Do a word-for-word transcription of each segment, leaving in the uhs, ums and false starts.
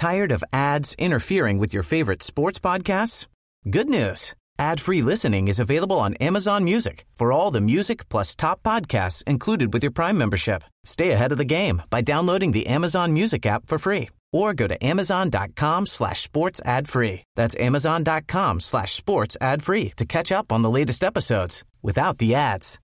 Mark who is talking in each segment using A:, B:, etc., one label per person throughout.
A: Tired of ads interfering with your favorite sports podcasts? Good news. Ad-free listening is available on Amazon Music for all the music plus top podcasts included with your Prime membership. Stay ahead of the game by downloading the Amazon Music app for free or go to amazon.com slash sports ad free. That's amazon.com slash sports ad free to catch up on the latest episodes without the ads.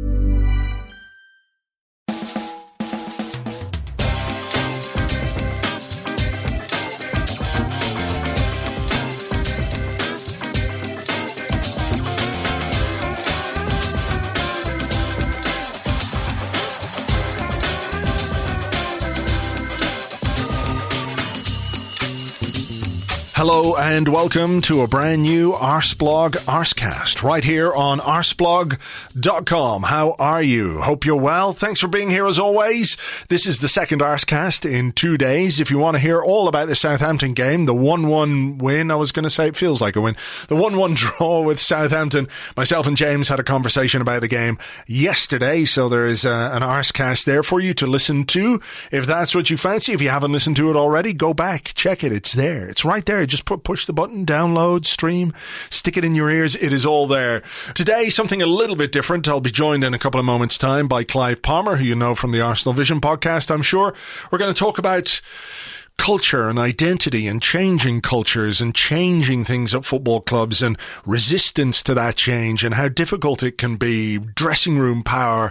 B: Hello and welcome to a brand new Arseblog Arsecast right here on arseblog dot com. How are you? Hope you're well. Thanks for being here as always. This is the second Arsecast in two days. If you want to hear all about the Southampton game, the one one win, I was going to say it feels like a win, the one one draw with Southampton, myself and James had a conversation about the game yesterday, so there is uh, an Arsecast there for you to listen to. If that's what you fancy, if you haven't listened to it already, go back, check it. It's there. It's right there. Just put, push the button, download, stream, stick it in your ears. It is all there. Today, something a little bit different. I'll be joined in a couple of moments' time by Clive Palmer, who you know from the Arsenal Vision podcast, I'm sure. We're going to talk about culture and identity and changing cultures and changing things at football clubs and resistance to that change and how difficult it can be, dressing room power,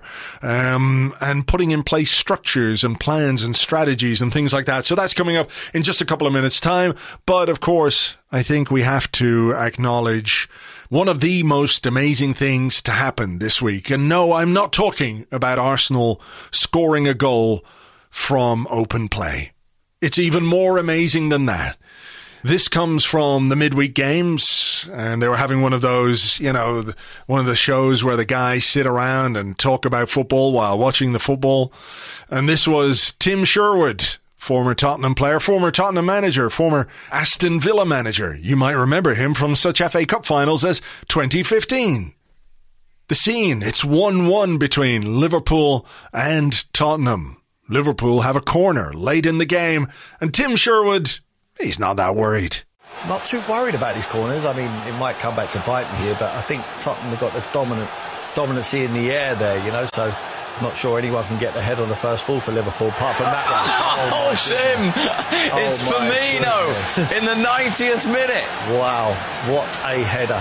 B: um, and putting in place structures and plans and strategies and things like that. So that's coming up in just a couple of minutes' time. But of course, I think we have to acknowledge one of the most amazing things to happen this week. And no, I'm not talking about Arsenal scoring a goal from open play. It's even more amazing than that. This comes from the midweek games, and they were having one of those, you know, one of the shows where the guys sit around and talk about football while watching the football. And this was Tim Sherwood, former Tottenham player, former Tottenham manager, former Aston Villa manager. You might remember him from such F A Cup finals as twenty fifteen. The scene, it's one one between Liverpool and Tottenham. Liverpool have a corner late in the game, and Tim Sherwood, he's not that worried.
C: Not too worried about these corners. I mean, it might come back to bite me here, but I think Tottenham have got the dominant dominancy in the air there, you know, so I'm not sure anyone can get the head on the first ball for Liverpool, apart from that one.
D: Oh, oh Sim! It's oh, Firmino in the ninetieth minute.
C: Wow, what a header.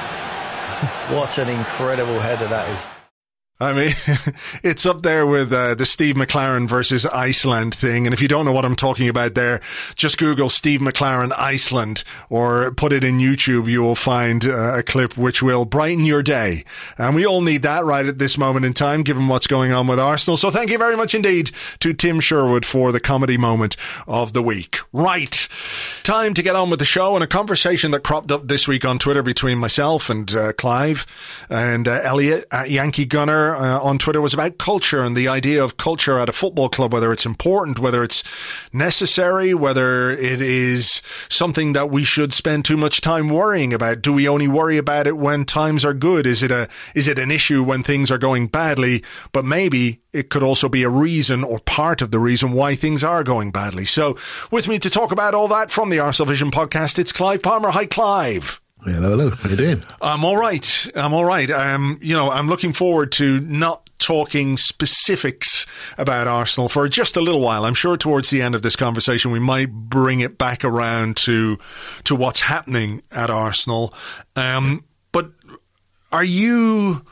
C: What an incredible header that is.
B: I mean, it's up there with uh, the Steve McLaren versus Iceland thing. And if you don't know what I'm talking about there, just Google Steve McLaren Iceland or put it in YouTube. You will find uh, a clip which will brighten your day. And we all need that right at this moment in time, given what's going on with Arsenal. So thank you very much indeed to Tim Sherwood for the comedy moment of the week. Right. Time to get on with the show and a conversation that cropped up this week on Twitter between myself and uh, Clive and uh, Elliot at Yankee Gunner. Uh, on Twitter was about culture and the idea of culture at a football club, whether it's important, whether it's necessary, whether it is something that we should spend too much time worrying about. Do we only worry about it when times are good? Is it a is it an issue when things are going badly? But maybe it could also be a reason or part of the reason why things are going badly. So with me to talk about all that from the Arsenal Vision podcast, it's Clive Palmer. Hi, Clive.
E: Hello, hello. How you doing?
B: I'm all right. I'm all right. Um, you know, I'm looking forward to not talking specifics about Arsenal for just a little while. I'm sure towards the end of this conversation, we might bring it back around to to what's happening at Arsenal. Um, but are you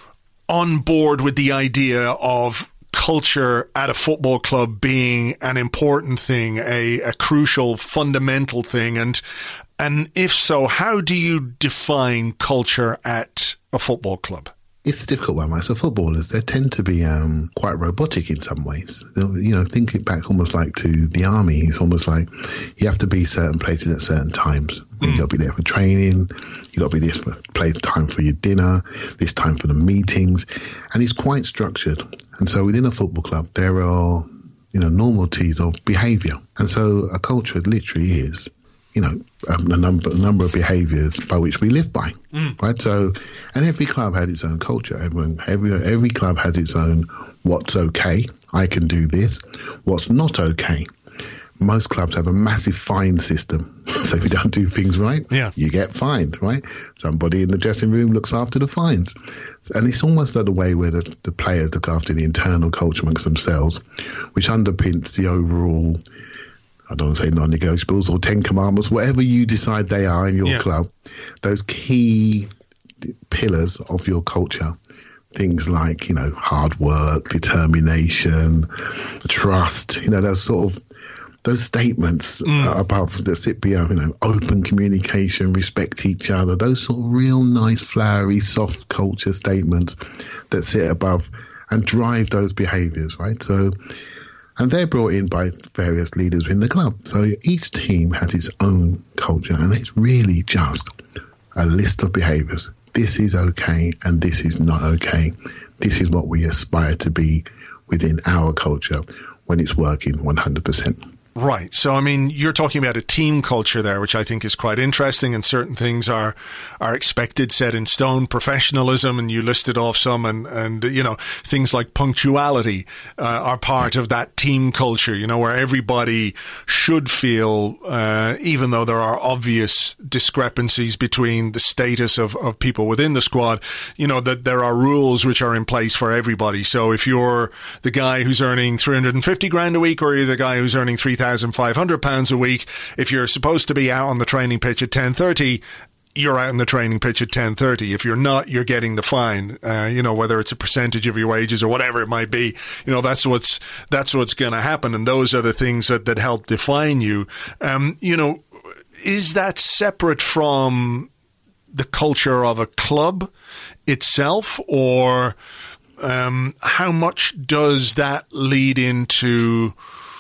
B: on board with the idea of culture at a football club being an important thing, a, a crucial, fundamental thing? And And if so, how do you define culture at a football club?
E: It's a difficult one, right? So footballers, they tend to be um, quite robotic in some ways. You know, think it back almost like to the army. It's almost like you have to be certain places at certain times. Mm. You got to be there for training. You got to be this place time for your dinner, this time for the meetings, and it's quite structured. And so within a football club, there are, you know, normalities of behaviour, and so a culture literally is, you know, a number, a number of behaviours by which we live by, mm. right? So, and every club has its own culture. Everyone, every every club has its own what's okay. I can do this. What's not okay. most clubs have a massive fine system. So if you don't do things right,
B: yeah.
E: you get fined, right? Somebody in the dressing room looks after the fines. And it's almost like the way where the, the players look after the internal culture amongst themselves, which underpins the overall, I don't want to say non-negotiables or Ten Commandments, whatever you decide they are in your
B: yeah.
E: club, those key pillars of your culture. Things like, you know, hard work, determination, trust, you know, those sort of, those statements mm. uh, above that sit beyond, you know, open communication, respect each other, those sort of real nice, flowery, soft culture statements that sit above and drive those behaviours, right? So, and they're brought in by various leaders in the club. So each team has its own culture, and it's really just a list of behaviours. This is okay and this is not okay. This is what we aspire to be within our culture when it's working one hundred percent.
B: Right. So, I mean, you're talking about a team culture there, which I think is quite interesting, and certain things are are expected, set in stone, professionalism, and you listed off some, and, and you know, things like punctuality uh, are part of that team culture, you know, where everybody should feel, uh, even though there are obvious discrepancies between the status of, of people within the squad, you know, that there are rules which are in place for everybody. So if you're the guy who's earning three hundred fifty grand a week, or you're the guy who's earning three thousand five hundred pounds a week, if you're supposed to be out on the training pitch at ten thirty, you're out on the training pitch at ten thirty. If you're not, you're getting the fine, uh, you know, whether it's a percentage of your wages or whatever it might be. You know, that's what's that's what's going to happen, and those are the things that, that help define you. Um, you know, is that separate from the culture of a club itself, or um, how much does that lead into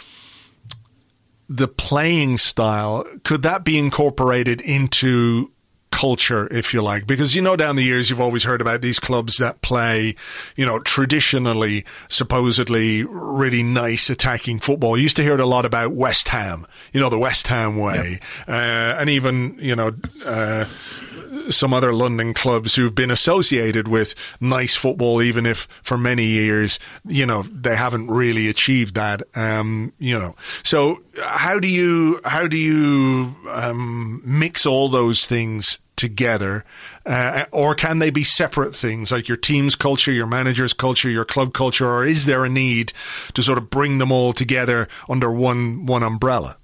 B: the playing style? Could that be incorporated into culture, if you like? Because, you know, down the years, you've always heard about these clubs that play, you know, traditionally, supposedly really nice attacking football. You used to hear it a lot about West Ham, you know, the West Ham way. Yep. Uh, and even, you know, uh, some other London clubs who've been associated with nice football, even if for many years, you know, they haven't really achieved that. Um, you know, so how do you how do you um, mix all those things together, uh, or can they be separate things, like your team's culture, your manager's culture, your club culture, or is there a need to sort of bring them all together under one one umbrella?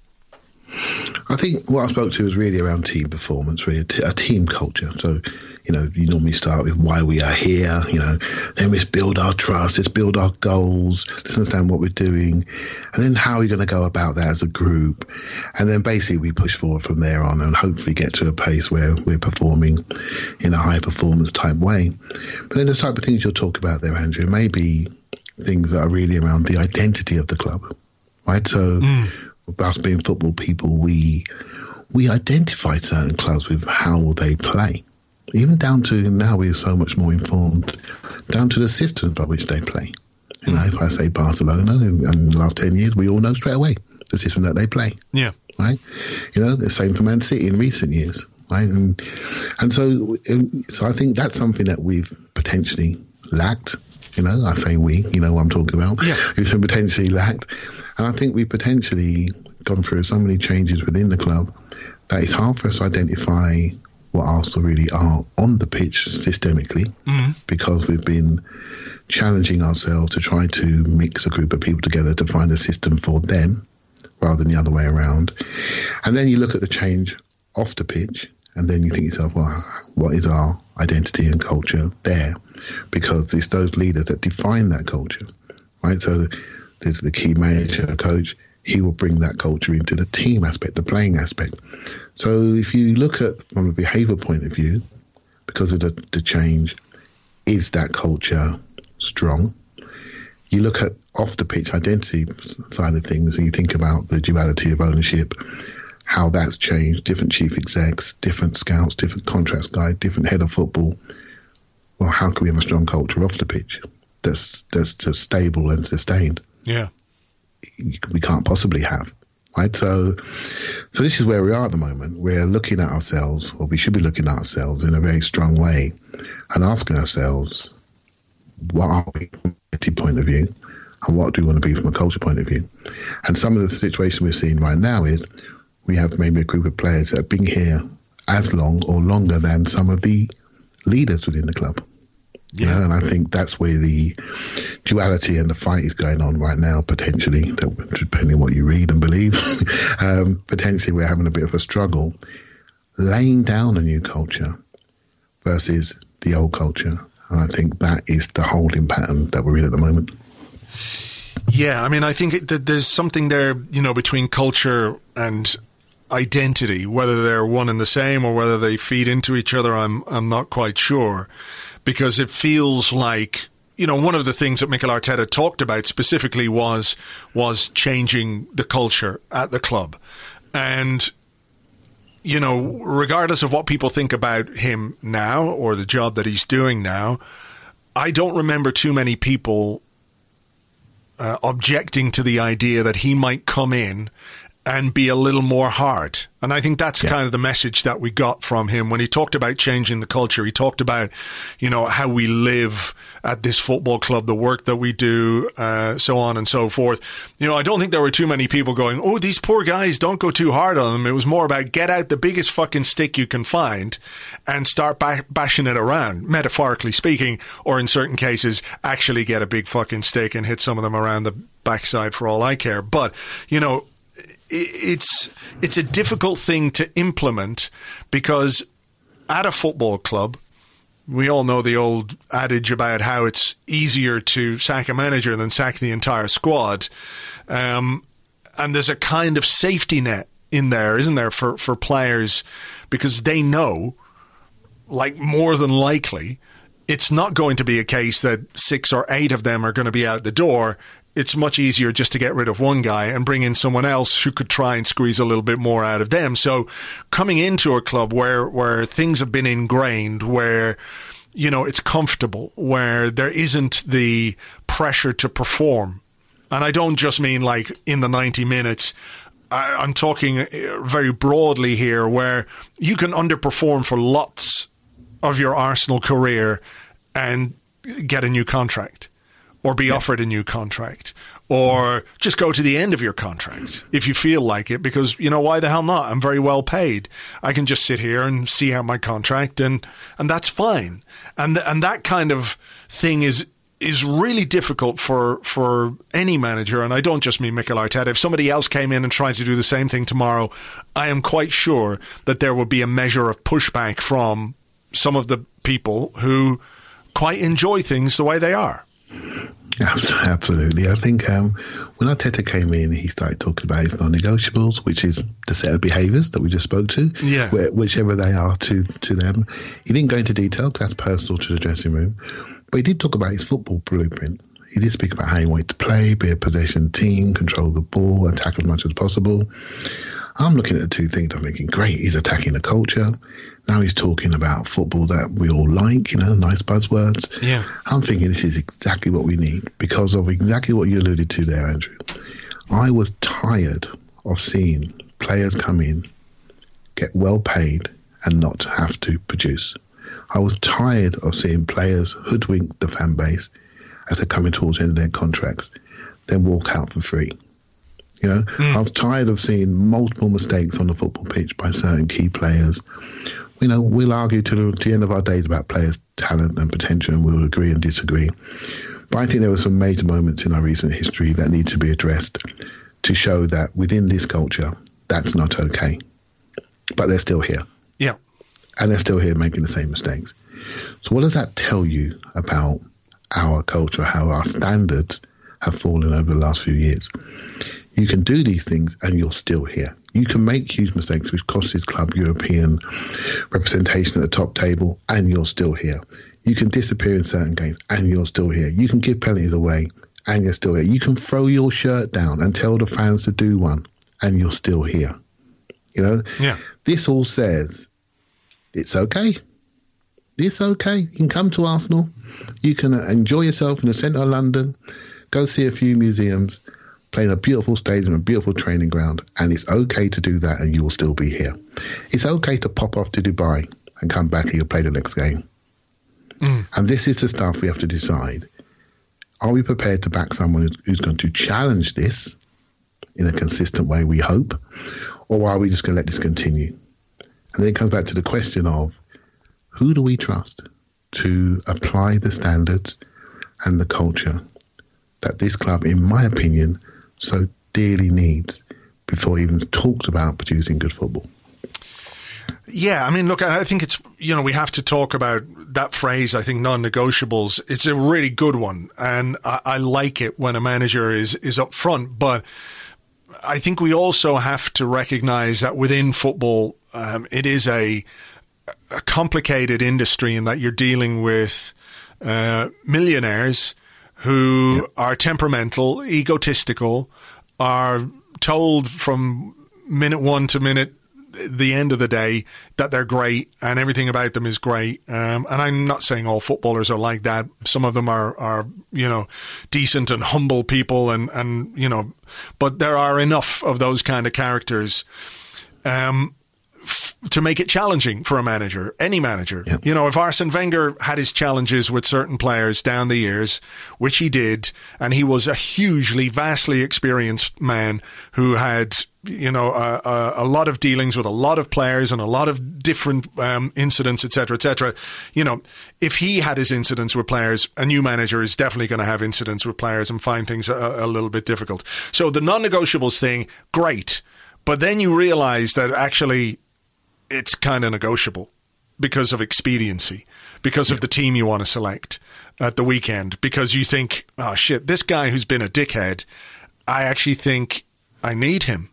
E: I think what I spoke to was really around team performance, really a, t- a team culture. So, you know, you normally start with why we are here, you know, then let's build our trust, let's build our goals, let's understand what we're doing, and then how are we going to go about that as a group? And then basically we push forward from there on and hopefully get to a place where we're performing in a high performance type way. But then the type of things you'll talk about there, Andrew, may be things that are really around the identity of the club, right? So mm. us being football people, we we identify certain clubs with how they play. Even down to now, we're so much more informed, down to the systems by which they play. You know, if I say Barcelona, in, in the last ten years, we all know straight away the system that they play. Yeah. Right? You know, the same for Man City in recent years. Right? And, and so, so I think that's something that we've potentially lacked. You know, I say we, you know what I'm talking about. Yeah. We've potentially lacked. And I think we've potentially gone through so many changes within the club that it's hard for us to identify what Arsenal really are on the pitch systemically, mm-hmm. because we've been challenging ourselves to try to mix a group of people together to find a system for them rather than the other way around. And then you look at the change off the pitch and then you think to yourself, well, what is our identity and culture there? Because it's those leaders that define that culture, right? So the, the key manager, coach, he will bring that culture into the team aspect, the playing aspect. So if you look at from a behaviour point of view, because of the, the change, is that culture strong? You look at off the pitch identity side of things, and you think about the duality of ownership, how that's changed, different chief execs, different scouts, different contracts guys, different head of football. Well, how can we have a strong culture off the pitch that's that's just stable and sustained? Yeah. We can't possibly have, right? So, so this is where we are at the moment. We're looking at ourselves, or we should be looking at ourselves in a very strong way, and asking ourselves, what are we from a point of view, and what do we want to be from a culture point of view? And some of the situation we're seeing right now is we have maybe a group of players that have been here as long or longer than some of the leaders within the club. Yeah. You know, and I think that's where the duality and the fight is going on right now, potentially, depending on what you read and believe. um, potentially we're having a bit of a struggle laying down a new culture versus the old culture. And I think that is the holding pattern that we're in at the moment.
B: Yeah, I mean, I think it, that there's something there, you know, between culture and identity, whether they're one and the same or whether they feed into each other, I'm I'm not quite sure. Because it feels like, you know, one of the things that Mikel Arteta talked about specifically was was changing the culture at the club. And, you know, regardless of what people think about him now or the job that he's doing now, I don't remember too many people uh, objecting to the idea that he might come in and be a little more hard. And I think that's yeah. kind of the message that we got from him when he talked about changing the culture. He talked about, you know, how we live at this football club, the work that we do, uh, so on and so forth. You know, I don't think there were too many people going, oh, these poor guys, don't go too hard on them. It was more about get out the biggest fucking stick you can find and start ba- bashing it around, metaphorically speaking, or in certain cases, actually get a big fucking stick and hit some of them around the backside for all I care. But, you know, it's it's a difficult thing to implement because at a football club, we all know the old adage about how it's easier to sack a manager than sack the entire squad. Um, and there's a kind of safety net in there, isn't there, for, for players, because they know, like more than likely, it's not going to be a case that six or eight of them are going to be out the door. It's much easier just to get rid of one guy and bring in someone else who could try and squeeze a little bit more out of them. So coming into a club where, where things have been ingrained, where, you know, it's comfortable, where there isn't the pressure to perform. And I don't just mean like in the ninety minutes. I, I'm talking very broadly here, where you can underperform for lots of your Arsenal career and get a new contract. Or be yeah. offered a new contract, or just go to the end of your contract if you feel like it, because, you know, why the hell not? I'm very well paid. I can just sit here and see out my contract, and, and that's fine. And and that kind of thing is is really difficult for for any manager, and I don't just mean Mikel Arteta. If somebody else came in and tried to do the same thing tomorrow, I am quite sure that there would be a measure of pushback from some of the people who quite enjoy things the way they are.
E: Absolutely. I think um, when Arteta came in, he started talking about his non-negotiables, which is the set of behaviours that we just spoke to,
B: yeah.
E: where, whichever they are to, to them. He didn't go into detail because that's personal to the dressing room, but he did talk about his football blueprint. He did speak about how he wanted to play, be a possession team, control the ball, attack as much as possible. I'm looking at the two things. I'm thinking, great, he's attacking the culture. Now he's talking about football that we all like, you know, nice buzzwords.
B: Yeah.
E: I'm thinking this is exactly what we need because of exactly what you alluded to there, Andrew. I was tired of seeing players come in, get well paid, and not have to produce. I was tired of seeing players hoodwink the fan base as they're coming towards the end of their contracts, then walk out for free. You know, mm. I was tired of seeing multiple mistakes on the football pitch by certain key players. You know, we'll argue to the, to the end of our days about players' talent and potential, and we'll agree and disagree. But I think there were some major moments in our recent history that need to be addressed to show that within this culture, that's not okay. But they're still here.
B: Yeah.
E: And they're still here making the same mistakes. So what does that tell you about our culture, how our standards have fallen over the last few years? You can do these things and you're still here. You can make huge mistakes which cost this club European representation at the top table and you're still here. You can disappear in certain games and you're still here. You can give penalties away and you're still here. You can throw your shirt down and tell the fans to do one and you're still here. You know,
B: yeah.
E: This all says it's okay. It's okay. You can come to Arsenal. You can enjoy yourself in the centre of London, go see a few museums, play in a beautiful stadium, a beautiful training ground, and it's okay to do that and you will still be here. It's okay to pop off to Dubai and come back and you'll play the next game. Mm. And this is the stuff we have to decide. Are we prepared to back someone who's, who's going to challenge this in a consistent way, we hope, or are we just going to let this continue? And then it comes back to the question of, who do we trust to apply the standards and the culture that this club, in my opinion, so dearly needs before it even talks about producing good football?
B: Yeah, I mean, look, I think it's, you know, we have to talk about that phrase, I think, non-negotiables. It's a really good one, and I, I like it when a manager is, is up front, but I think we also have to recognize that within football, um, it is a, a complicated industry in that you're dealing with uh, millionaires who yep. are temperamental, egotistical, are told from minute one to minute the end of the day that they're great and everything about them is great. Um, and I'm not saying all footballers are like that. Some of them are, are, you know, decent and humble people and, and, you know, but there are enough of those kind of characters, um, f- to make it challenging for a manager, any manager. Yeah. You know, if Arsene Wenger had his challenges with certain players down the years, which he did, and he was a hugely, vastly experienced man who had, you know, a, a, a lot of dealings with a lot of players and a lot of different um, incidents, et cetera, et cetera. You know, if he had his incidents with players, a new manager is definitely going to have incidents with players and find things a, a little bit difficult. So the non-negotiables thing, great. But then you realize that actually it's kind of negotiable because of expediency, because yeah. of the team you want to select at the weekend, because you think, oh, shit, this guy who's been a dickhead, I actually think I need him.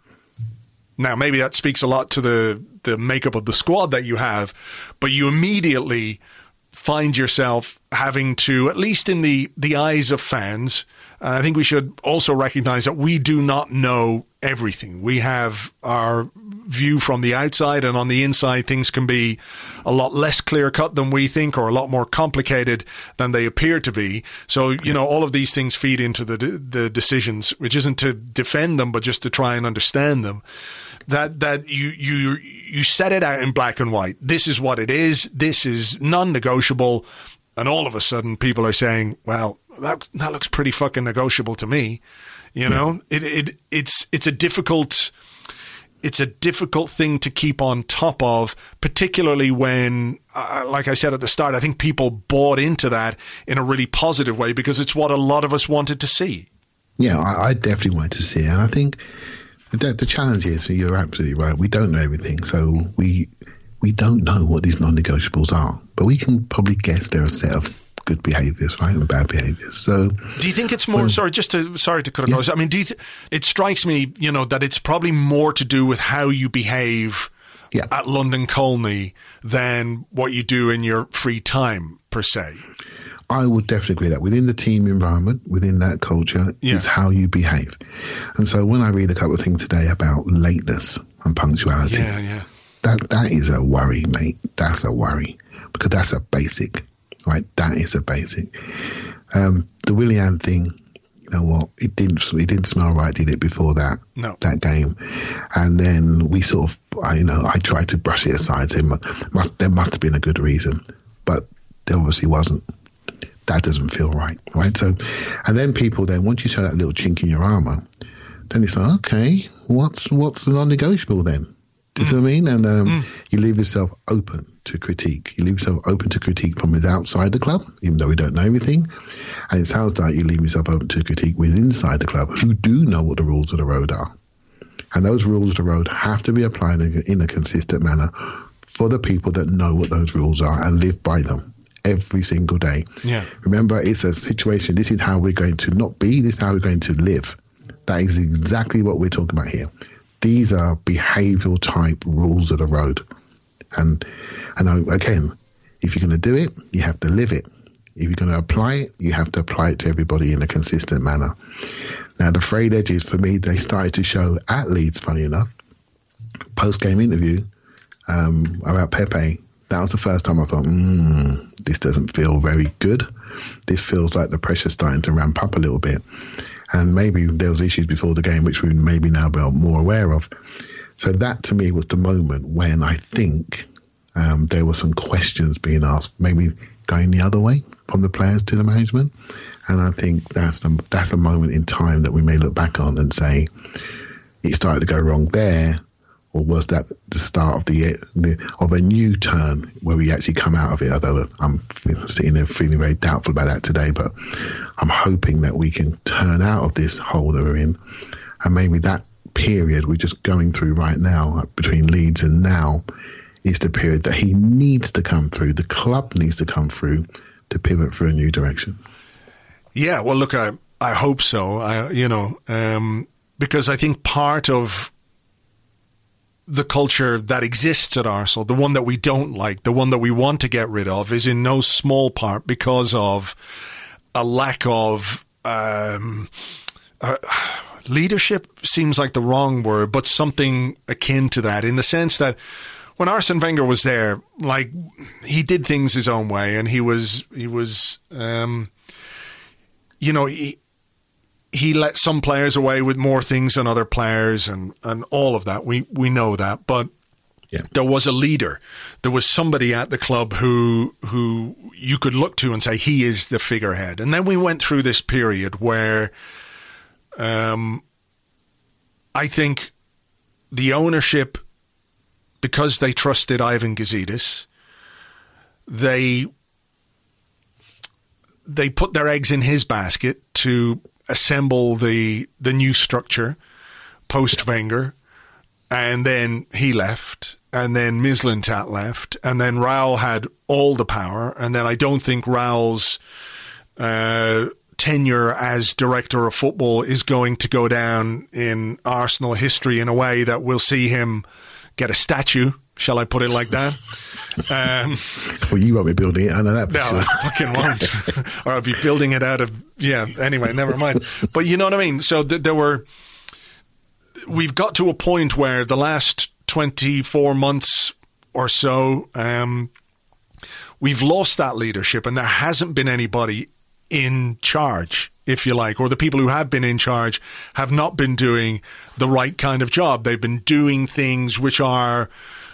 B: Now, maybe that speaks a lot to the, the makeup of the squad that you have, but you immediately find yourself having to, at least in the, the eyes of fans, uh, I think we should also recognize that we do not know everything. We have our view from the outside, and on the inside, things can be a lot less clear-cut than we think, or a lot more complicated than they appear to be. So, you know, all of these things feed into the the decisions, which isn't to defend them, but just to try and understand them. That that you you you set it out in black and white. This is what it is. This is non-negotiable. And all of a sudden, people are saying, "Well, that that looks pretty fucking negotiable to me." You know, yeah. it it it's it's a difficult it's a difficult thing to keep on top of, particularly when, uh, like I said at the start, I think people bought into that in a really positive way because it's what a lot of us wanted to see.
E: Yeah, I, I definitely wanted to see it, and I think the, the challenge is, you're absolutely right, we don't know everything, so we we don't know what these non-negotiables are, but we can probably guess they're a set of good behaviours, right, and bad behaviours. So,
B: do you think it's more? Um, sorry, just to sorry to cut across. Yeah. I mean, do you th- it strikes me, you know, that it's probably more to do with how you behave yeah. at London Colney than what you do in your free time, per se.
E: I would definitely agree that within the team environment, within that culture, yeah. it's how you behave. And so, when I read a couple of things today about lateness and punctuality,
B: yeah, yeah,
E: that that is a worry, mate. That's a worry because that's a basic. Right, that is a basic. Um, the Willian thing, you know what? It didn't. It didn't smell right, did it? Before that,
B: no.
E: that game, and then we sort of, I you know, I tried to brush it aside, saying must there must have been a good reason, but there obviously wasn't. That doesn't feel right, right? So, and then people then once you show that little chink in your armour, then it's like, okay, what's what's the non-negotiable then? Do you see what I mean? And um, mm. you leave yourself open to critique. You leave yourself open to critique from outside the club, even though we don't know everything. And it sounds like you leave yourself open to critique with inside the club, who do know what the rules of the road are. And those rules of the road have to be applied in a consistent manner for the people that know what those rules are and live by them every single day.
B: Yeah.
E: Remember, it's a situation. This is how we're going to not be. This is how we're going to live. That is exactly what we're talking about here. These are behavioural type rules of the road. And and again, if you're going to do it, you have to live it. If you're going to apply it, you have to apply it to everybody in a consistent manner. Now, the frayed edges, for me, they started to show at Leeds, funny enough. Post-game interview um, about Pepe, that was the first time I thought, mm, this doesn't feel very good. This feels like the pressure's starting to ramp up a little bit. And maybe there was issues before the game, which we maybe now be more aware of. So that, to me, was the moment when I think um, there were some questions being asked, maybe going the other way from the players to the management. And I think that's the, that's a moment in time that we may look back on and say, it started to go wrong there, or was that the start of the of a new turn where we actually come out of it? Although I'm sitting there feeling very doubtful about that today, but I'm hoping that we can turn out of this hole that we're in, and maybe that period we're just going through right now between Leeds and now is the period that he needs to come through. The club needs to come through to pivot for a new direction.
B: Yeah, well, look, I I hope so. I, you know, um, because I think part of the culture that exists at Arsenal, the one that we don't like, the one that we want to get rid of, is in no small part because of a lack of um, uh, leadership. Seems like the wrong word, but something akin to that, in the sense that when Arsene Wenger was there, like, he did things his own way, and he was he was um, you know he. He let some players away with more things than other players, and, and all of that. We we know that. But yeah. There was a leader. There was somebody at the club who who you could look to and say, he is the figurehead. And then we went through this period where um, I think the ownership, because they trusted Ivan Gazidis, they they put their eggs in his basket to assemble the the new structure post Wenger, and then he left, and then Mislintat left, and then Raul had all the power, and then I don't think Raul's uh, tenure as director of football is going to go down in Arsenal history in a way that we'll see him get a statue. Shall I put it like that? Um,
E: well, you won't be building it, I know that.
B: No,
E: sure.
B: I fucking won't. Or I'll be building it out of, yeah, anyway, never mind. But you know what I mean? So th- there were, we've got to a point where the last twenty-four months or so, um, we've lost that leadership, and there hasn't been anybody in charge, if you like, or the people who have been in charge have not been doing the right kind of job. They've been doing things which are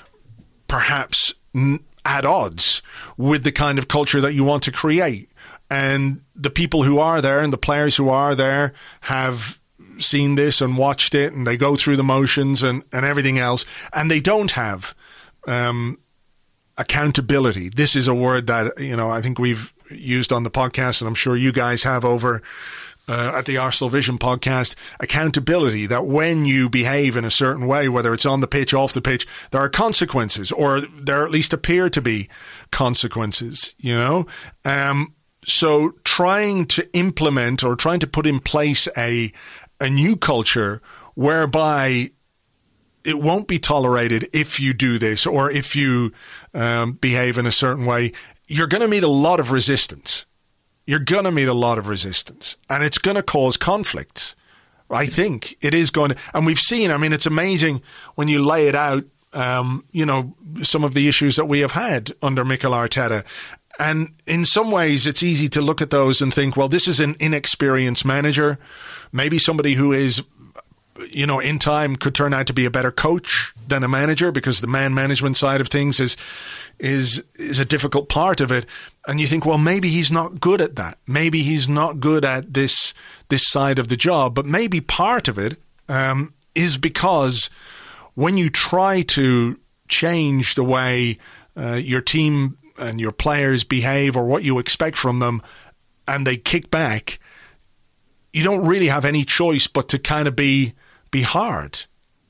B: perhaps at odds with the kind of culture that you want to create. And the people who are there and the players who are there have seen this and watched it, and they go through the motions and, and everything else, and they don't have um, accountability. This is a word that, you know, I think we've used on the podcast, and I'm sure you guys have over Uh, at the Arsenal Vision podcast, accountability, that when you behave in a certain way, whether it's on the pitch, off the pitch, there are consequences, or there at least appear to be consequences, you know? Um, so trying to implement or trying to put in place a, a new culture whereby it won't be tolerated if you do this, or if you um, behave in a certain way, you're going to meet a lot of resistance. You're going to meet a lot of resistance, and it's going to cause conflicts. I think it is going to, and we've seen, I mean, it's amazing when you lay it out, um, you know, some of the issues that we have had under Mikel Arteta. And in some ways, it's easy to look at those and think, well, this is an inexperienced manager. Maybe somebody who is, you know, in time could turn out to be a better coach than a manager, because the man management side of things is is is a difficult part of it. And you think, well, maybe he's not good at that. Maybe he's not good at this this side of the job. But maybe part of it um, is because when you try to change the way uh, your team and your players behave, or what you expect from them, and they kick back, you don't really have any choice but to kind of be be hard.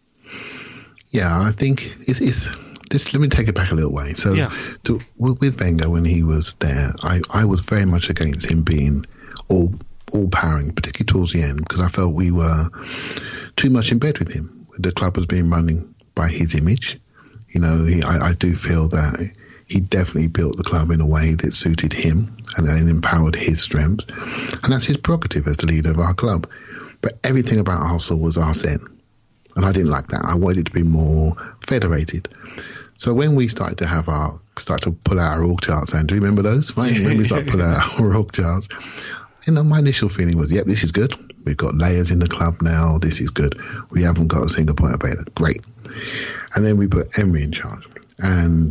E: Yeah, I think it's... it's Just let me take it back a little way. So,
B: yeah.
E: to, with Wenger, when he was there, I, I was very much against him being all all powering, particularly towards the end, because I felt we were too much in bed with him. The club was being run by his image. You know, he, I, I do feel that he definitely built the club in a way that suited him and, and empowered his strengths, and that's his prerogative as the leader of our club. But everything about Arsenal was Arsene, and I didn't like that. I wanted it to be more federated. So when we started to have our, start to pull out our org charts, and do you remember those? Right? When we started to pull out our org charts, you know, my initial feeling was, yep, this is good. We've got layers in the club now. This is good. We haven't got a single point of failure. Great. And then we put Emery in charge. And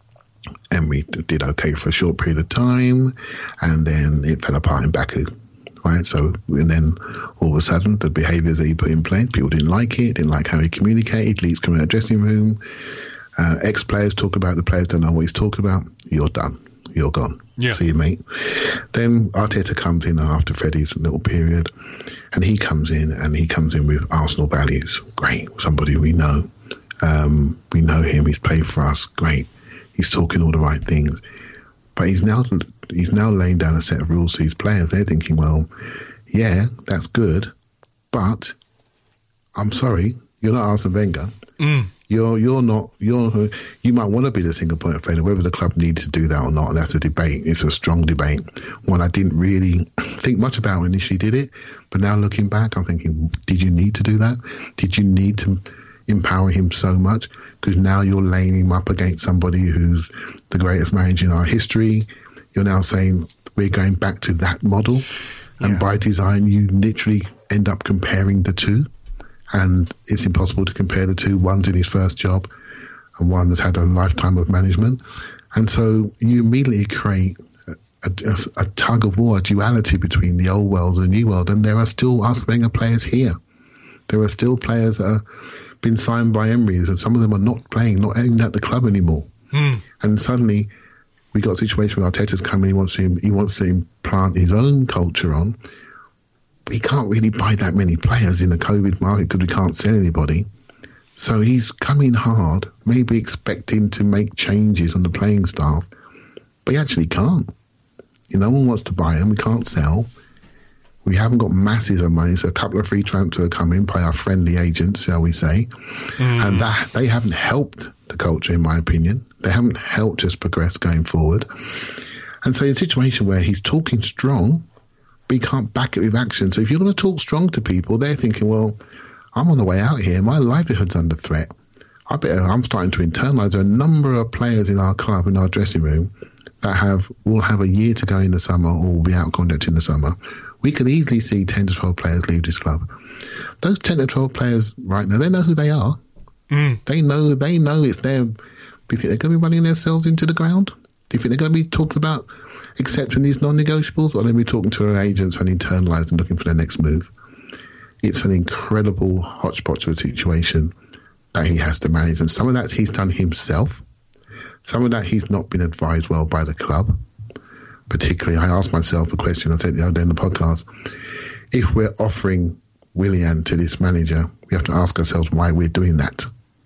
E: Emery did okay for a short period of time, and then it fell apart in Baku. right? So, and then all of a sudden, the behaviours that he put in place, people didn't like it, didn't like how he communicated, leaks coming out of the dressing room, uh, ex-players talk about the players don't know what he's talking about. You're done. You're gone.
B: Yeah.
E: See you, mate. Then Arteta comes in after Freddie's little period, and he comes in, and he comes in with Arsenal values. Great. Somebody we know. Um, we know him. He's played for us. Great. He's talking all the right things. But he's now he's now laying down a set of rules to his players. They're thinking, well, yeah, that's good, but I'm sorry, you're not Arsene Wenger. Mm. You're you're not you're you might want to be the single point of failure. Whether the club needs to do that or not, and that's a debate. It's a strong debate. One I didn't really think much about when initially did it, but now looking back, I'm thinking, did you need to do that? Did you need to empower him so much? Because now you're laying him up against somebody who's the greatest manager in our history. You're now saying we're going back to that model, and yeah. by design, you literally end up comparing the two. And it's impossible to compare the two. One's in his first job and one has had a lifetime of management. And so you immediately create a, a, a tug of war, a duality between the old world and the new world. And there are still Arsene Wenger players here. There are still players that have been signed by Emery, and some of them are not playing, not even at the club anymore. Mm. And suddenly we got a situation where Arteta's coming, he wants to, he wants to implant his own culture on. He can't really buy that many players in the COVID market because we can't sell anybody. So he's coming hard, maybe expecting to make changes on the playing staff, but he actually can't. You know, no one wants to buy him. We can't sell. We haven't got masses of money, so a couple of free transfers come in by our friendly agents, shall we say. Mm. And that they haven't helped the culture, in my opinion. They haven't helped us progress going forward. And so in a situation where he's talking strong, but he can't back it with action. So if you're going to talk strong to people, they're thinking, well, I'm on the way out here. My livelihood's under threat. I better, I'm starting to internalise. There are a number of players in our club, in our dressing room, that have will have a year to go in the summer or will be out of contract in the summer. We could easily see ten to twelve players leave this club. Those ten to twelve players right now, they know who they are. Mm. They know they know it's them. Do you think they're going to be running themselves into the ground? Do you think they're going to be talking about accepting these non-negotiables, or they'll be talking to our agents and internalised and looking for their next move? It's an incredible hodgepodge of a situation that he has to manage, and some of that he's done himself. Some of that he's not been advised well by the club. Particularly, I asked myself a question, I said the other day in the podcast, if we're offering Willian to this manager, we have to ask ourselves why we're doing that.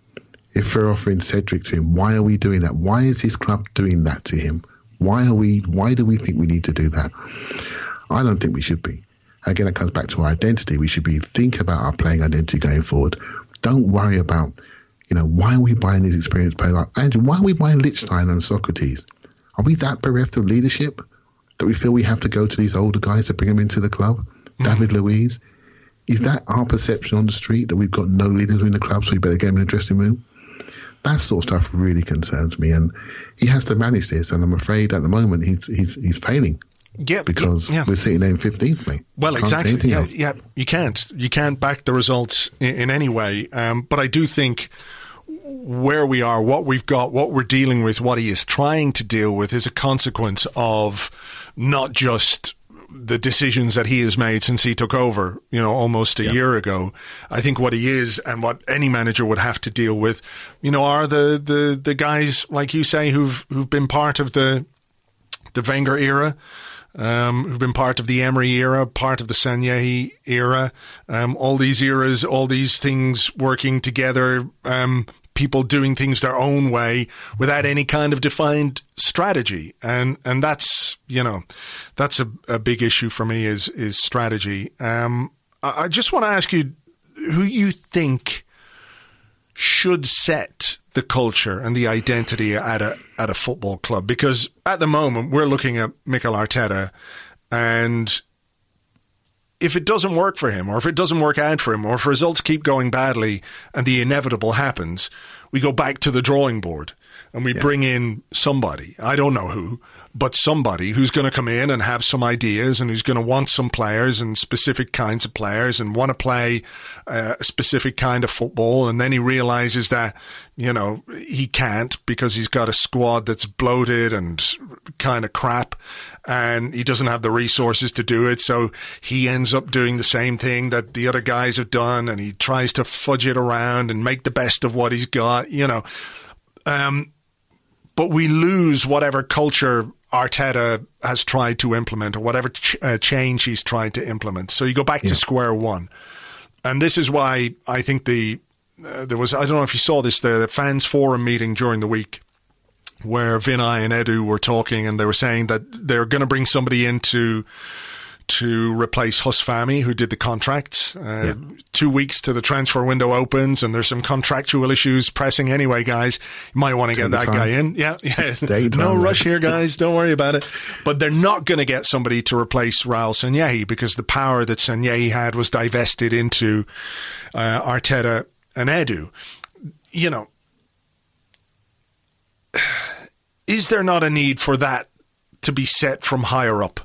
E: If we're offering Cedric to him, why are we doing that? Why is this club doing that to him? Why are we? Why do we think we need to do that? I don't think we should be. Again, it comes back to our identity. We should be think about our playing identity going forward. Don't worry about, you know, why are we buying these experienced players? Like Andrew, why are we buying Lichtstein and Socrates? Are we that bereft of leadership that we feel we have to go to these older guys to bring them into the club? Mm. David Luiz? Is that our perception on the street, that we've got no leaders in the club, so we better get them in the dressing room? That sort of stuff really concerns me, and he has to manage this, and I'm afraid at the moment he's he's, he's failing.
B: Yeah,
E: because
B: yeah.
E: we're sitting there in fifteenth, mate.
B: Well, can't exactly. Yeah, yeah, you can't. You can't back the results in, in any way. Um, but I do think where we are, what we've got, what we're dealing with, what he is trying to deal with is a consequence of not just the decisions that he has made since he took over, you know, almost a yeah. year ago. I think what he is and what any manager would have to deal with, you know, are the, the, the guys, like you say, who've who've been part of the the Wenger era, um, who've been part of the Emery era, part of the Sanyehi era, um, all these eras, all these things working together, um, people doing things their own way without any kind of defined strategy. And, and that's, you know, that's a, a big issue for me is, is strategy. Um, I, I just want to ask you who you think should set the culture and the identity at a, at a football club, because at the moment we're looking at Mikel Arteta, and if it doesn't work for him, or if it doesn't work out for him, or if results keep going badly and the inevitable happens, we go back to the drawing board. and we
E: Yeah.
B: bring in somebody, I don't know who, but somebody who's going to come in and have some ideas and who's going to want some players and specific kinds of players and want to play uh, a specific kind of football. And then he realizes that, you know, he can't because he's got a squad that's bloated and kind of crap and he doesn't have the resources to do it. So he ends up doing the same thing that the other guys have done and he tries to fudge it around and make the best of what he's got, you know. Um, but we lose whatever culture Arteta has tried to implement or whatever ch- uh, change he's tried to implement. So you go back yeah. to square one. And this is why I think the uh, there was, I don't know if you saw this, the, the fans forum meeting during the week where Vinay and Edu were talking and they were saying that they're going to bring somebody in to to replace Huss Fahmy, who did the contracts. Uh, yeah. Two weeks to the transfer window opens, and there's some contractual issues pressing anyway, guys. You might want to get that guy in. Yeah, yeah. No rush here, guys. Don't worry about it. But they're not going to get somebody to replace Raul Sanllehi because the power that Sanllehi had was divested into uh, Arteta and Edu. You know, is there not a need for that to be set from higher up?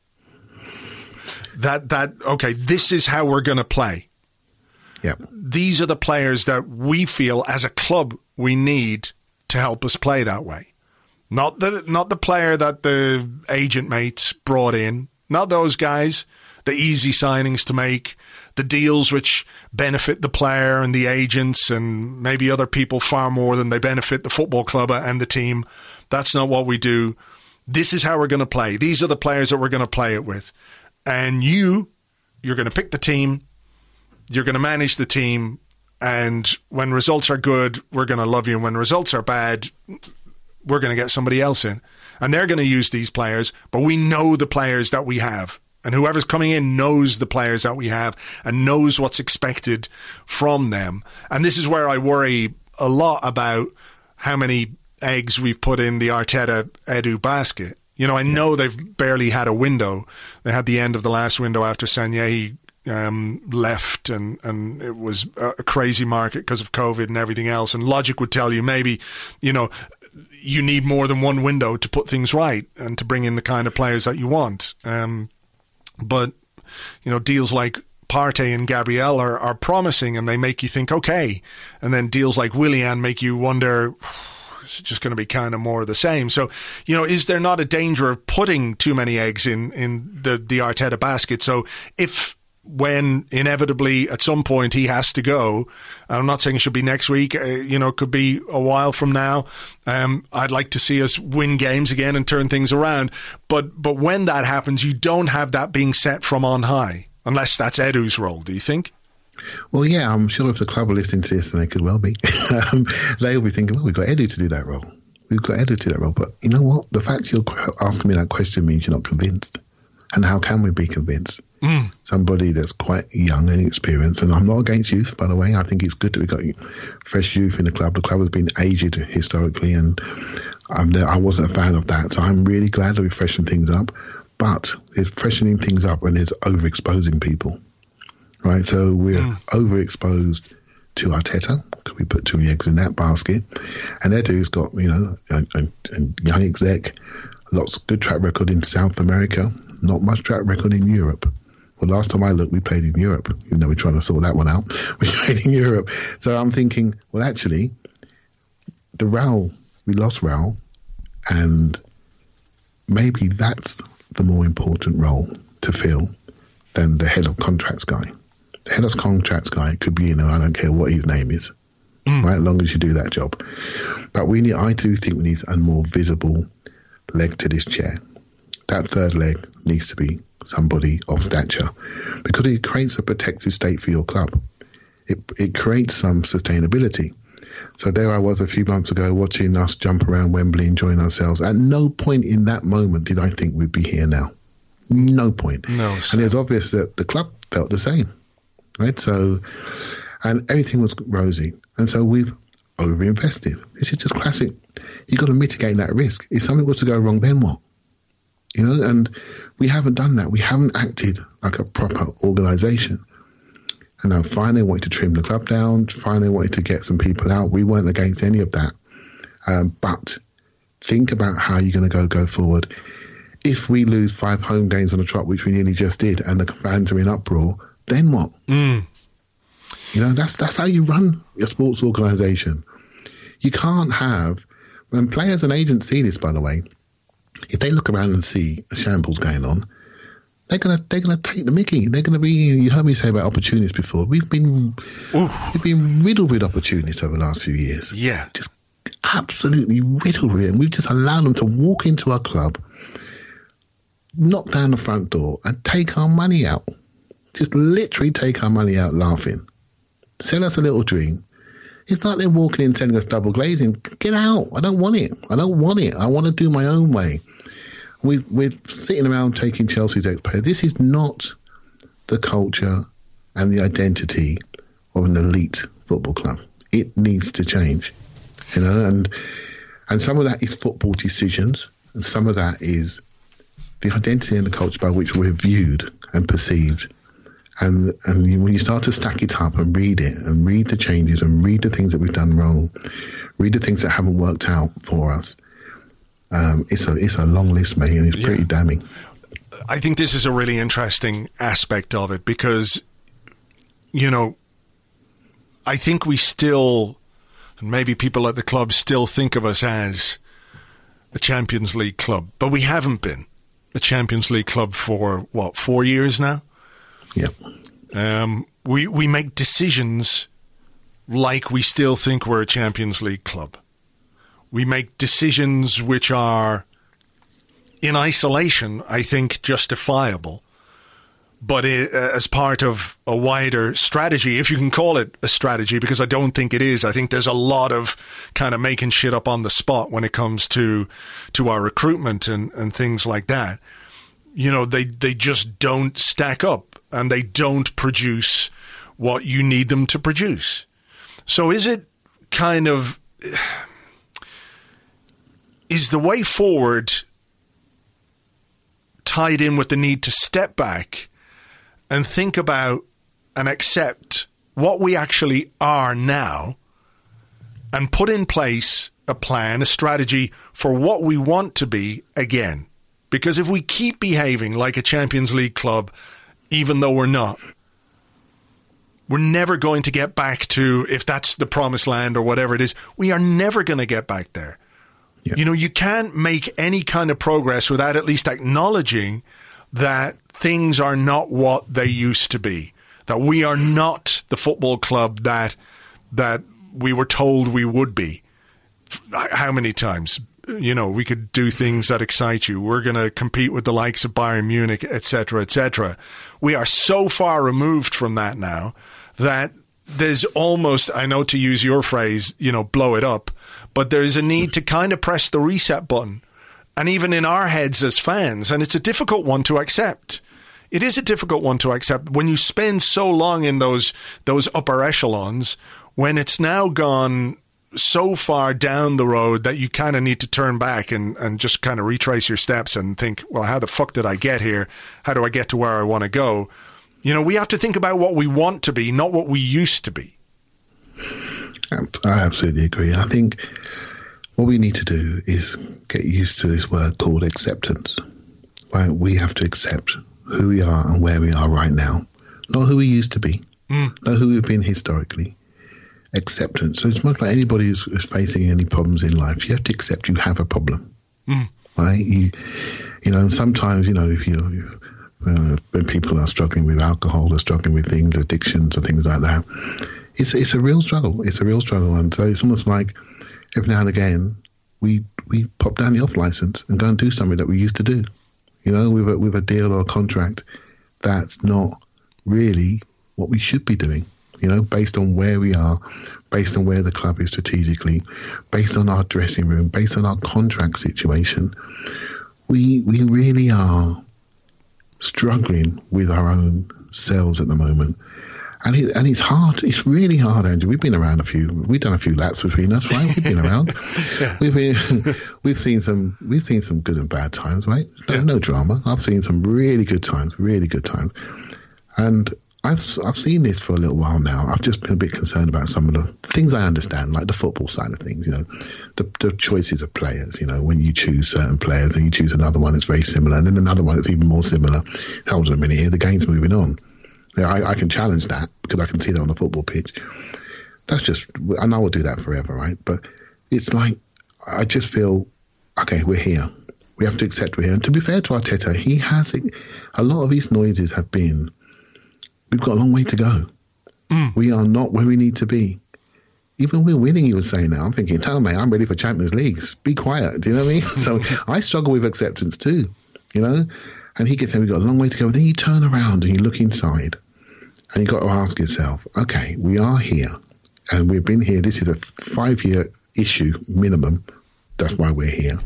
B: That, that okay, this is how we're going to play.
E: Yep.
B: These are the players that we feel as a club we need to help us play that way. Not the, not the player that the agent mates brought in. Not those guys. The easy signings to make. The deals which benefit the player and the agents and maybe other people far more than they benefit the football club and the team. That's not what we do. This is how we're going to play. These are the players that we're going to play it with. And you, you're going to pick the team, you're going to manage the team, and when results are good, we're going to love you. And when results are bad, we're going to get somebody else in. And they're going to use these players, but we know the players that we have. And whoever's coming in knows the players that we have and knows what's expected from them. And this is where I worry a lot about how many eggs we've put in the Arteta Edu basket. You know, I know they've barely had a window. They had the end of the last window after Sanllehi um, left, and, and it was a crazy market because of COVID and everything else. And logic would tell you maybe, you know, you need more than one window to put things right and to bring in the kind of players that you want. Um, but, you know, deals like Partey and Gabriel are, are promising and they make you think, okay. And then deals like Willian make you wonder, it's just going to be kind of more of the same. So, you know, is there not a danger of putting too many eggs in, in the, the Arteta basket? So if, when inevitably at some point he has to go, and I'm not saying it should be next week, uh, you know, it could be a while from now. Um, I'd like to see us win games again and turn things around. But, but when that happens, you don't have that being set from on high, unless that's Edu's role, do you think?
E: Well, yeah, I'm sure if the club are listening to this, and they could well be, um, they'll be thinking, well, we've got Edu to do that role. We've got Edu to do that role. But you know what? The fact you're asking me that question means you're not convinced. And how can we be convinced? Mm. Somebody that's quite young and experienced, and I'm not against youth, by the way. I think it's good that we've got fresh youth in the club. The club has been aged historically, and I'm there, I wasn't a fan of that. So I'm really glad that we're freshening things up. But it's freshening things up and it's overexposing people. Right, so we're mm. overexposed to Arteta because we put too many eggs in that basket, and Edu's got, you know, a, a, a young exec, lots of good track record in South America, not much track record in Europe. Well, last time I looked, we played in Europe. You know, we're trying to sort that one out. We played in Europe, so I'm thinking, well, actually, the Raul, we lost Raul, and maybe that's the more important role to fill than the head of contracts guy. The head of contracts guy could be, you know, I don't care what his name is, mm. right? As long as you do that job. But we need, I do think we need a more visible leg to this chair. That third leg needs to be somebody of stature because it creates a protected state for your club. It it creates some sustainability. So there I was a few months ago watching us jump around Wembley, enjoying ourselves. At no point in that moment did I think we'd be here now. No point.
B: No, sir.
E: And it's obvious that the club felt the same. Right, so, and everything was rosy, and so we've overinvested. This is just classic. You've got to mitigate that risk. If something was to go wrong, then what? You know, and we haven't done that. We haven't acted like a proper organisation. And now finally wanted to trim the club down, finally wanted to get some people out. We weren't against any of that. Um, but think about how you're going to go go forward. If we lose five home games on the trot, which we nearly just did, and the fans are in uproar, then what?
B: Mm.
E: You know, that's that's how you run your sports organisation. You can't have, when players and agents see this, by the way, if they look around and see a shambles going on, they're gonna they're gonna take the mickey. They're gonna be. You heard me say about opportunities before. We've been Oof. we've been riddled with opportunities over the last few years.
B: Yeah,
E: just absolutely riddled with it, and we've just allowed them to walk into our club, knock down the front door, and take our money out. Just literally take our money out, laughing. Sell us a little dream. It's like they're walking in selling us double glazing. Get out. I don't want it. I don't want it. I want to do my own way. We, we're sitting around taking Chelsea's ex-players. This is not the culture and the identity of an elite football club. It needs to change. You know, and and some of that is football decisions, and some of that is the identity and the culture by which we're viewed and perceived. And and you, when you start to stack it up and read it and read the changes and read the things that we've done wrong, read the things that haven't worked out for us, um, it's a it's a long list, mate, and it's yeah. pretty damning.
B: I think this is a really interesting aspect of it because, you know, I think we still, and maybe people at the club still think of us as a Champions League club, but we haven't been a Champions League club for, what, four years now?
E: Yeah.
B: Um, we we make decisions like we still think we're a Champions League club. We make decisions which are, in isolation, I think, justifiable. But it, uh, as part of a wider strategy, if you can call it a strategy, because I don't think it is. I think there's a lot of kind of making shit up on the spot when it comes to to our recruitment and, and things like that. You know, they, they just don't stack up. And they don't produce what you need them to produce. So is it kind of, is the way forward tied in with the need to step back and think about and accept what we actually are now and put in place a plan, a strategy for what we want to be again? Because if we keep behaving like a Champions League club, even though we're not, we're never going to get back to, if that's the promised land or whatever it is, we are never going to get back there. Yeah. You know, you can't make any kind of progress without at least acknowledging that things are not what they used to be, that we are not the football club that that we were told we would be. How many times? You know, we could do things that excite you. We're going to compete with the likes of Bayern Munich, et cetera, et cetera. We are so far removed from that now that there's almost, I know to use your phrase, you know, blow it up, but there's a need to kind of press the reset button. And even in our heads as fans, and it's a difficult one to accept. It is a difficult one to accept when you spend so long in those those upper echelons, when it's now gone so far down the road that you kind of need to turn back and, and just kind of retrace your steps and think, well, how the fuck did I get here? How do I get to where I want to go? You know, we have to think about what we want to be, not what we used to be.
E: I absolutely agree. I think what we need to do is get used to this word called acceptance. Right? We have to accept who we are and where we are right now, not who we used to be, mm. not who we've been historically. Acceptance. So it's much like anybody who's, who's facing any problems in life. You have to accept you have a problem, mm. right? You, you know, and sometimes, you know, if you, uh, when people are struggling with alcohol, they're struggling with things, addictions or things like that, it's it's a real struggle. It's a real struggle, and so it's almost like every now and again we we pop down the off license and go and do something that we used to do, you know, with a, with a deal or a contract that's not really what we should be doing. You know, based on where we are, based on where the club is strategically, based on our dressing room, based on our contract situation, we we really are struggling with our own selves at the moment. And it, and it's hard. It's really hard, Andrew. We've been around a few. We've done a few laps between us, right? We've been around. yeah. We've been, we've seen some. We've seen some good and bad times, right? No, yeah. no drama. I've seen some really good times, really good times, and I've I've seen this for a little while now. I've just been a bit concerned about some of the things I understand, like the football side of things. You know, the the choices of players. You know, when you choose certain players and you choose another one that's very similar, and then another one that's even more similar. Hold on a minute here, the game's moving on. Yeah, I, I can challenge that because I can see that on the football pitch. That's just, and I will do that forever, right? But it's like I just feel, okay, we're here. We have to accept we're here. And to be fair to Arteta, he has a lot of his noises have been, we've got a long way to go. Mm. We are not where we need to be. Even we're winning, he was saying that. I'm thinking, tell me, I'm ready for Champions League. Be quiet. Do you know what I mean? So I struggle with acceptance too, you know? And he gets saying, we've got a long way to go. Then you turn around and you look inside and you've got to ask yourself, okay, we are here and we've been here. This is a five-year issue minimum. That's why we're here.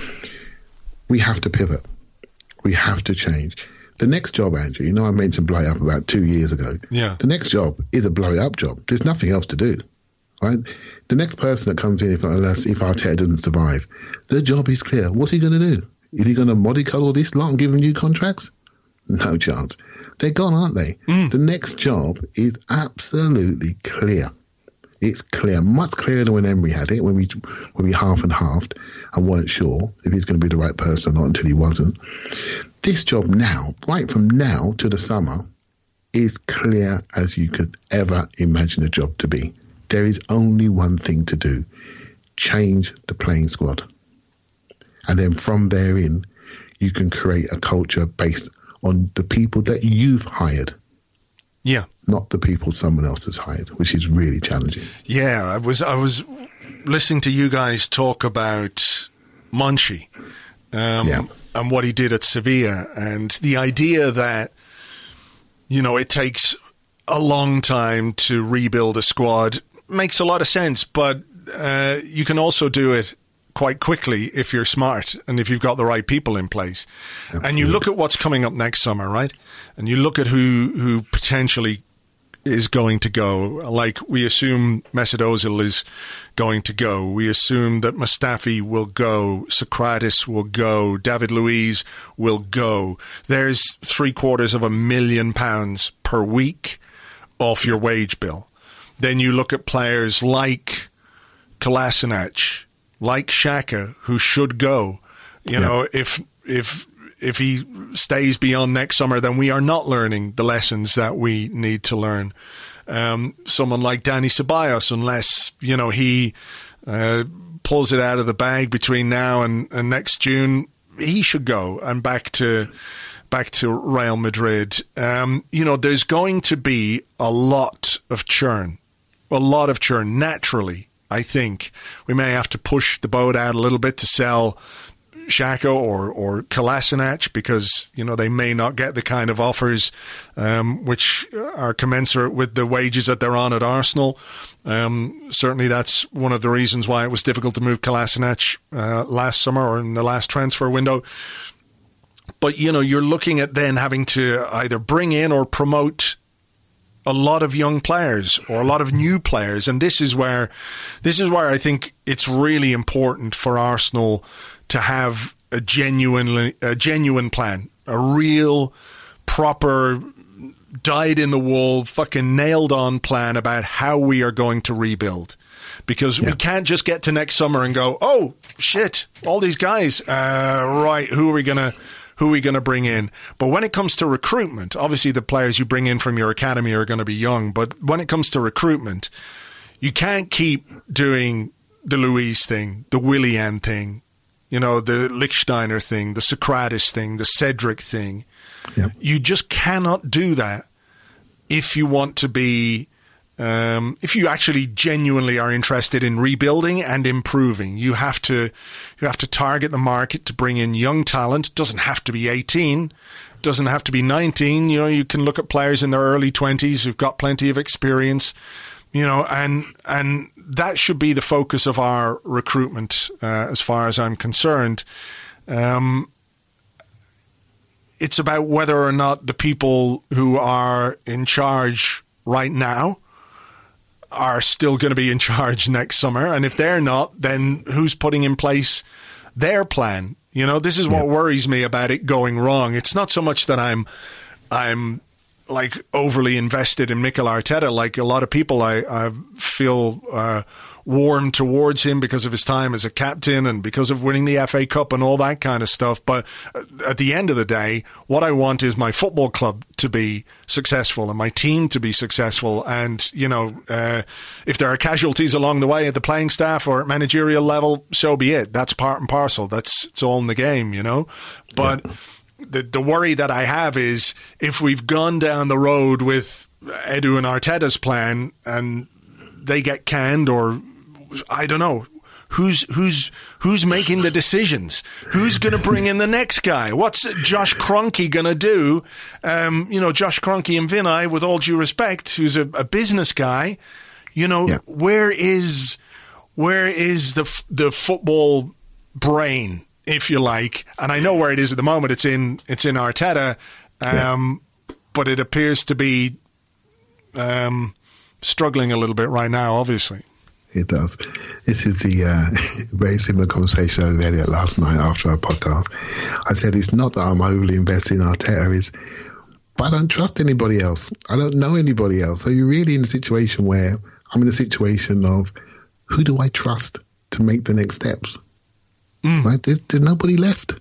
E: We have to pivot. We have to change. The next job, Andrew, you know, I mentioned blow it up about two years ago.
B: Yeah.
E: The next job is a blow it up job. There's nothing else to do, right? The next person that comes in, if, unless if Arteta doesn't survive, the job is clear. What's he going to do? Is he going to mollycoddle this lot and give them new contracts? No chance. They're gone, aren't they? Mm. The next job is absolutely clear. It's clear, much clearer than when Emery had it, when we when we half and halved and weren't sure if he's going to be the right person or not until he wasn't. This job now, right from now to the summer, is clear as you could ever imagine a job to be. There is only one thing to do. Change the playing squad. And then from therein, you can create a culture based on the people that you've hired.
B: Yeah.
E: Not the people someone else has hired, which is really challenging.
B: Yeah, I was I was listening to you guys talk about Monchi um, yeah. and what he did at Sevilla, and the idea that, you know, it takes a long time to rebuild a squad makes a lot of sense, but uh, you can also do it quite quickly if you're smart and if you've got the right people in place. Absolutely. And you look at what's coming up next summer, right? And you look at who who potentially is going to go. Like, we assume Mesut Ozil is going to go. We assume that Mustafi will go. Socrates will go. David Luiz will go. There's three quarters of a million pounds per week off your wage bill. Then you look at players like Kolasinac, like Xhaka, who should go. You yeah. know, if if if he stays beyond next summer, then we are not learning the lessons that we need to learn. Um, someone like Dani Ceballos, unless, you know, he uh, pulls it out of the bag between now and, and next June, he should go and back to back to Real Madrid. Um, you know, there's going to be a lot of churn, a lot of churn naturally. I think we may have to push the boat out a little bit to sell Xhaka or, or Kolasinac, because, you know, they may not get the kind of offers um, which are commensurate with the wages that they're on at Arsenal. Um, certainly that's one of the reasons why it was difficult to move Kolasinac uh, last summer or in the last transfer window. But, you know, you're looking at then having to either bring in or promote a lot of young players or a lot of new players. And this is where, this is where I think it's really important for Arsenal to have a genuine, a genuine plan, a real, proper, dyed-in-the-wool, fucking nailed-on plan about how we are going to rebuild. Because yeah. we can't just get to next summer and go, oh, shit, all these guys, uh, right, who are we going to... Who are we going to bring in? But when it comes to recruitment, obviously the players you bring in from your academy are going to be young. But when it comes to recruitment, you can't keep doing the Luiz thing, the Willian thing, you know, the Lichtsteiner thing, the Socrates thing, the Cedric thing. Yep. You just cannot do that if you want to be, um, if you actually genuinely are interested in rebuilding and improving. You have to, you have to target the market to bring in young talent. It doesn't have to be eighteen, doesn't have to be nineteen. You know, you can look at players in their early twenties who've got plenty of experience, you know, and, and that should be the focus of our recruitment, uh, as far as I'm concerned. Um, it's about whether or not the people who are in charge right now are still going to be in charge next summer. And if they're not, then who's putting in place their plan? You know, this is what yeah. worries me about it going wrong. It's not so much that I'm I'm like overly invested in Mikel Arteta. Like a lot of people, I, I feel uh, warm towards him because of his time as a captain and because of winning the F A Cup and all that kind of stuff. But at the end of the day, what I want is my football club to be successful and my team to be successful. And, you know, uh, if there are casualties along the way at the playing staff or at managerial level, so be it. That's part and parcel. That's it's all in the game, you know. But yeah. The the worry that I have is if we've gone down the road with Edu and Arteta's plan and they get canned, or I don't know, who's who's who's making the decisions? Who's going to bring in the next guy? What's Josh Kroenke going to do? Um, you know, Josh Kroenke and Vinay, with all due respect, who's a, a business guy. You know, yeah. where is where is the the football brain, if you like? And I know where it is at the moment. It's in it's in Arteta, um, yeah. but it appears to be um, struggling a little bit right now, obviously.
E: It does. This is the uh, very similar conversation I had last night after our podcast. I said it's not that I'm overly invested in Arteta, it's but I don't trust anybody else. I don't know anybody else. So you're really in a situation where I'm in a situation of who do I trust to make the next steps? Mm. Right? There's, there's nobody left.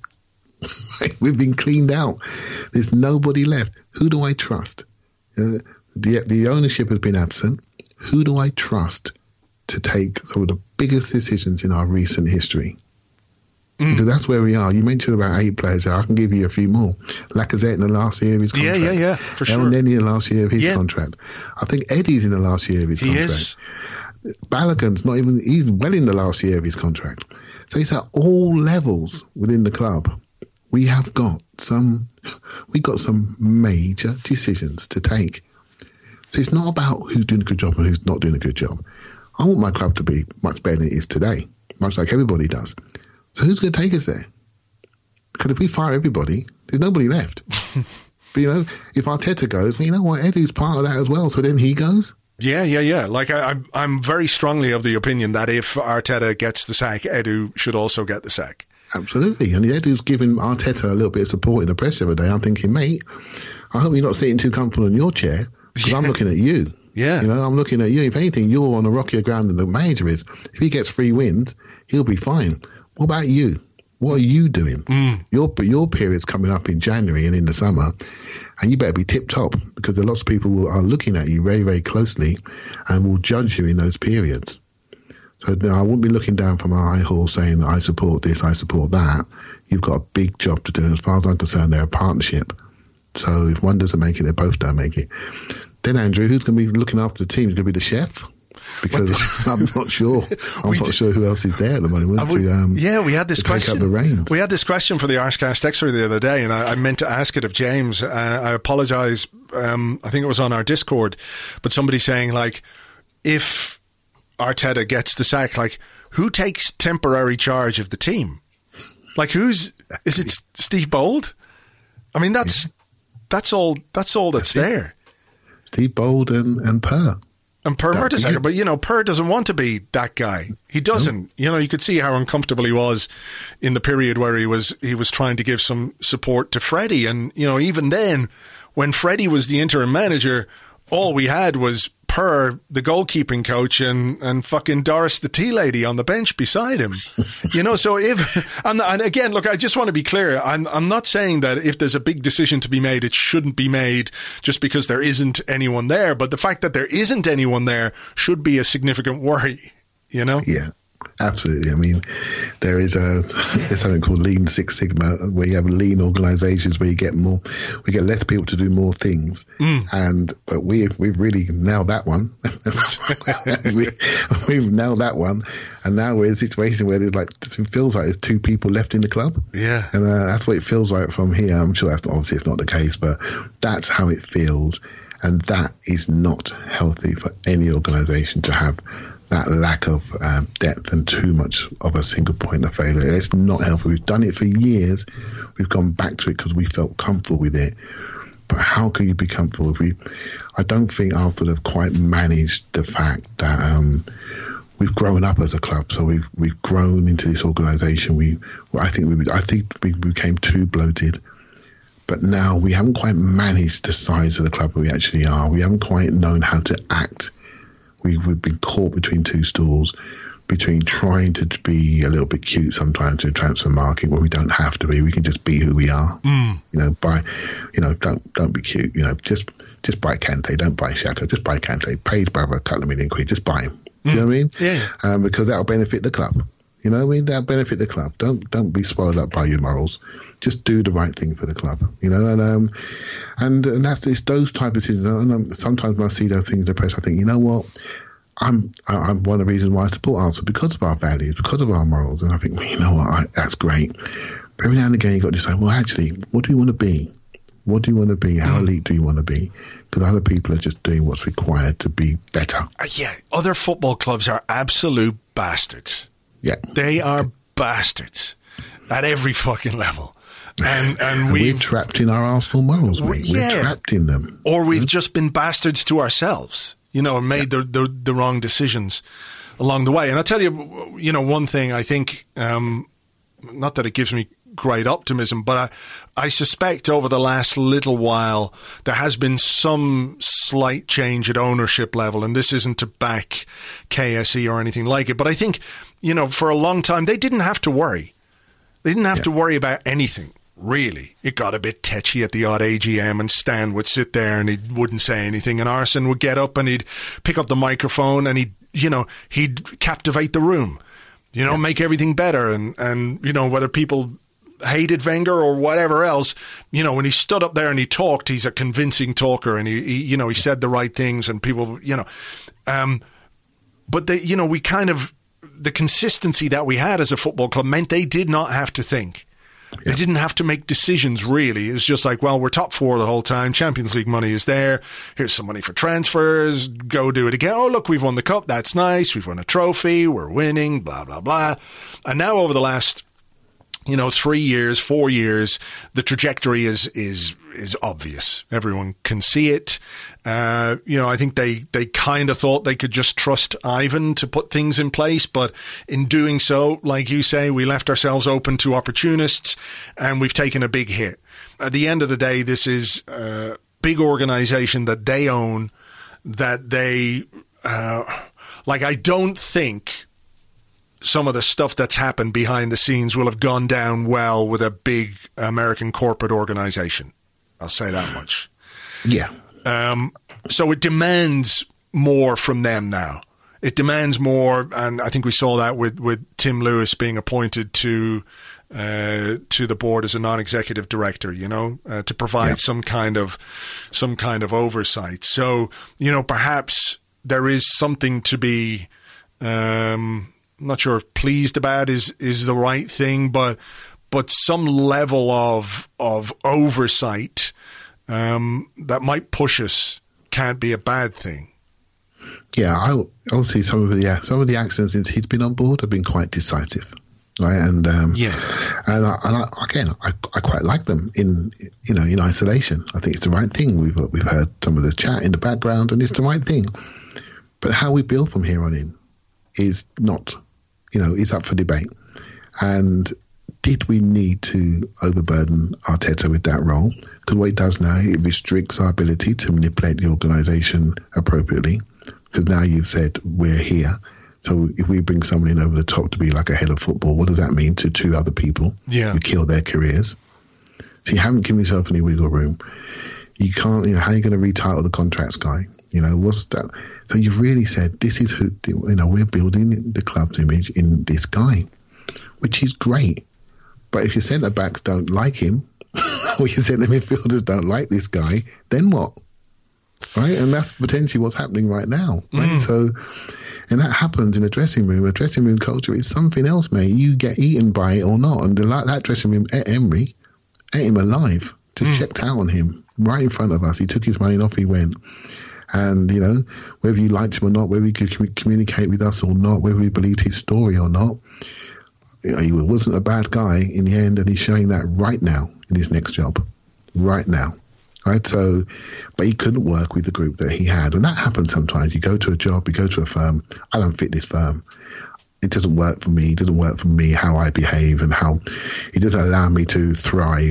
E: We've been cleaned out. There's nobody left. Who do I trust? Uh, the, the ownership has been absent. Who do I trust to take some of the biggest decisions in our recent history? Mm. Because that's where we are. You mentioned about eight players there. I can give you a few more. Lacazette in the last year of his contract.
B: Yeah, yeah, yeah, for sure.
E: El Neni in the last year of his
B: yeah.
E: contract. I think Eddie's in the last year of his
B: he
E: contract.
B: Is.
E: Balogun's not even, he's well in the last year of his contract. So it's at all levels within the club. We have got some, we got some major decisions to take. So it's not about who's doing a good job and who's not doing a good job. I want my club to be much better than it is today, much like everybody does. So who's going to take us there? Because if we fire everybody, there's nobody left. But, you know, if Arteta goes, well, you know what, Edu's part of that as well, so then he goes.
B: Yeah, yeah, yeah. Like, I, I'm I'm very strongly of the opinion that if Arteta gets the sack, Edu should also get the sack.
E: Absolutely. And Edu's giving Arteta a little bit of support in the press the other day. I'm thinking, mate, I hope you're not sitting too comfortable in your chair, because yeah. I'm looking at you.
B: Yeah.
E: You know, I'm looking at you. If anything, you're on a rockier ground than the manager is. If he gets three wins, he'll be fine. What about you? What are you doing? Mm. Your your period's coming up in January and in the summer, and you better be tip-top, because there are lots of people who are looking at you very, very closely and will judge you in those periods. So no, I wouldn't be looking down from a high horse saying, I support this, I support that. You've got a big job to do. And as far as I'm concerned, they're a partnership. So if one doesn't make it, they both don't make it. Then, Andrew, who's going to be looking after the team? Is going to be the chef? Because I'm not sure. I'm not did, sure who else is there at the moment.
B: We,
E: to, um,
B: yeah, we had this question.
E: Take up the reins.
B: We had this question for the Arscast Extra the other day, and I, I meant to ask it of James. Uh, I apologise. Um, I think it was on our Discord, but somebody saying, like, if Arteta gets the sack, like, who takes temporary charge of the team? Like, who's is it? Steve Bold? I mean, that's yeah. that's all. That's all that's, that's there.
E: Steve Bold and and Per.
B: And Per Mertesacker, but, you know, Per doesn't want to be that guy. He doesn't. No. You know, you could see how uncomfortable he was in the period where he was he was trying to give some support to Freddie. And, you know, even then, when Freddie was the interim manager, all we had was Per, the goalkeeping coach, and, and fucking Doris, the tea lady, on the bench beside him. You know, so if, and, and again, look, I just want to be clear. I'm, I'm not saying that if there's a big decision to be made, it shouldn't be made just because there isn't anyone there. But the fact that there isn't anyone there should be a significant worry, you know?
E: Yeah. Absolutely. I mean, there is a there's something called Lean Six Sigma, where you have lean organisations where you get more, we get less people to do more things, mm. and but we we've really nailed that one. we, we've nailed that one, and now we're in a situation where there's like it feels like there's two people left in the club.
B: Yeah,
E: and uh, that's what it feels like from here. I'm sure that's not, obviously it's not the case, but that's how it feels, and that is not healthy for any organisation to have that lack of um, depth and too much of a single point of failure. It's not healthy. We've done it for years. We've gone back to it because we felt comfortable with it. But how can you be comfortable if we... I don't think Arsenal have quite managed the fact that um, we've grown up as a club. So we've we've grown into this organisation. We, I think we, I think we became too bloated. But now we haven't quite managed the size of the club we actually are. We haven't quite known how to act. We, we've been caught between two stools, between trying to be a little bit cute sometimes in the transfer market where we don't have to be. We can just be who we are. Mm. You know, buy, you know, don't don't be cute. You know, just just buy Kante. Don't buy Shatter. Just buy Kante. Pay his brother a couple of million quid. Just buy him. Mm. Do you know what I mean?
B: Yeah.
E: Um, because that'll benefit the club. You know what I mean? That'll benefit the club. Don't don't be swallowed up by your morals. Just do the right thing for the club. You know, and um, and and that's it's those type of things. And um, sometimes when I see those things in the press, I think, you know what? I'm I'm one of the reasons why I support Arsenal, because of our values, because of our morals. And I think, well, you know what, I, that's great. But every now and again, you've got to decide, well, actually, what do you want to be? What do you want to be? How elite do you want to be? Because other people are just doing what's required to be better.
B: Uh, yeah, other football clubs are absolute bastards.
E: Yeah.
B: They are bastards at every fucking level. And and, and
E: we're trapped in our Arsenal morals, mate.
B: Yeah.
E: We're trapped in them.
B: Or we've yeah. just been bastards to ourselves. You know, and made yeah. the, the the wrong decisions along the way. And I'll tell you, you know, one thing I think, um, not that it gives me great optimism, but I, I suspect over the last little while there has been some slight change at ownership level. And this isn't to back K S E or anything like it. But I think, you know, for a long time, they didn't have to worry. They didn't have yeah. to worry about anything. Really, it got a bit tetchy at the odd A G M, and Stan would sit there and he wouldn't say anything, and Arsene would get up and he'd pick up the microphone and he'd, you know, he'd captivate the room, you know, yeah. make everything better, and, and, you know, whether people hated Wenger or whatever else, you know, when he stood up there and he talked, he's a convincing talker, and he, he you know, he said the right things, and people, you know, um, but they, you know, we kind of, the consistency that we had as a football club meant they did not have to think. They didn't have to make decisions, really. It was just like, well, we're top four the whole time. Champions League money is there. Here's some money for transfers. Go do it again. Oh, look, we've won the cup. That's nice. We've won a trophy. We're winning, blah, blah, blah. And now over the last, you know, three years, four years, the trajectory is is is obvious. Everyone can see it. Uh, you know, I think they, they kind of thought they could just trust Ivan to put things in place. But in doing so, like you say, we left ourselves open to opportunists, and we've taken a big hit. At the end of the day, this is a big organization that they own, that they, uh, like, I don't think some of the stuff that's happened behind the scenes will have gone down well with a big American corporate organization. I'll say that much.
E: Yeah.
B: Um, so it demands more from them now. It demands more, and I think we saw that with, with Tim Lewis being appointed to uh, to the board as a non-executive director. You know, uh, to provide yeah. some kind of some kind of oversight. So, you know, perhaps there is something to be. Um, I'm not sure if pleased about is is the right thing, but but some level of of oversight um, that might push us can't be a bad thing.
E: Yeah, I obviously some of the yeah, some of the actions since he's been on board have been quite decisive, right? And um,
B: yeah,
E: and, I, and I, again, I, I quite like them in you know in isolation. I think it's the right thing. We've we've heard some of the chat in the background, and it's the right thing. But how we build from here on in is not, you know, it's up for debate. And did we need to overburden Arteta with that role? Because what it does now, it restricts our ability to manipulate the organisation appropriately. Because now you've said we're here. So if we bring someone in over the top to be like a head of football, what does that mean to two other people?
B: Yeah.
E: You kill their careers. So you haven't given yourself any wiggle room. You can't, you know, how are you going to retitle the contracts guy? You know, what's that? So you've really said, this is who, you know, we're building the club's image in this guy, which is great. But if your centre-backs don't like him, or your centre midfielders don't like this guy, then what? Right? And that's potentially what's happening right now. Right? Mm. So, and that happens in a dressing room. A dressing room culture is something else, mate. You get eaten by it or not. And the, that dressing room at Emery ate him alive. Just mm. checked out on him right in front of us. He took his money and off he went. And, you know, whether you liked him or not, whether he could com- communicate with us or not, whether we believed his story or not, you know, he wasn't a bad guy in the end, and he's showing that right now in his next job. Right now. Right? So, but he couldn't work with the group that he had. And that happens sometimes. You go to a job, you go to a firm, I don't fit this firm. It doesn't work for me. It doesn't work for me how I behave and how it doesn't allow me to thrive.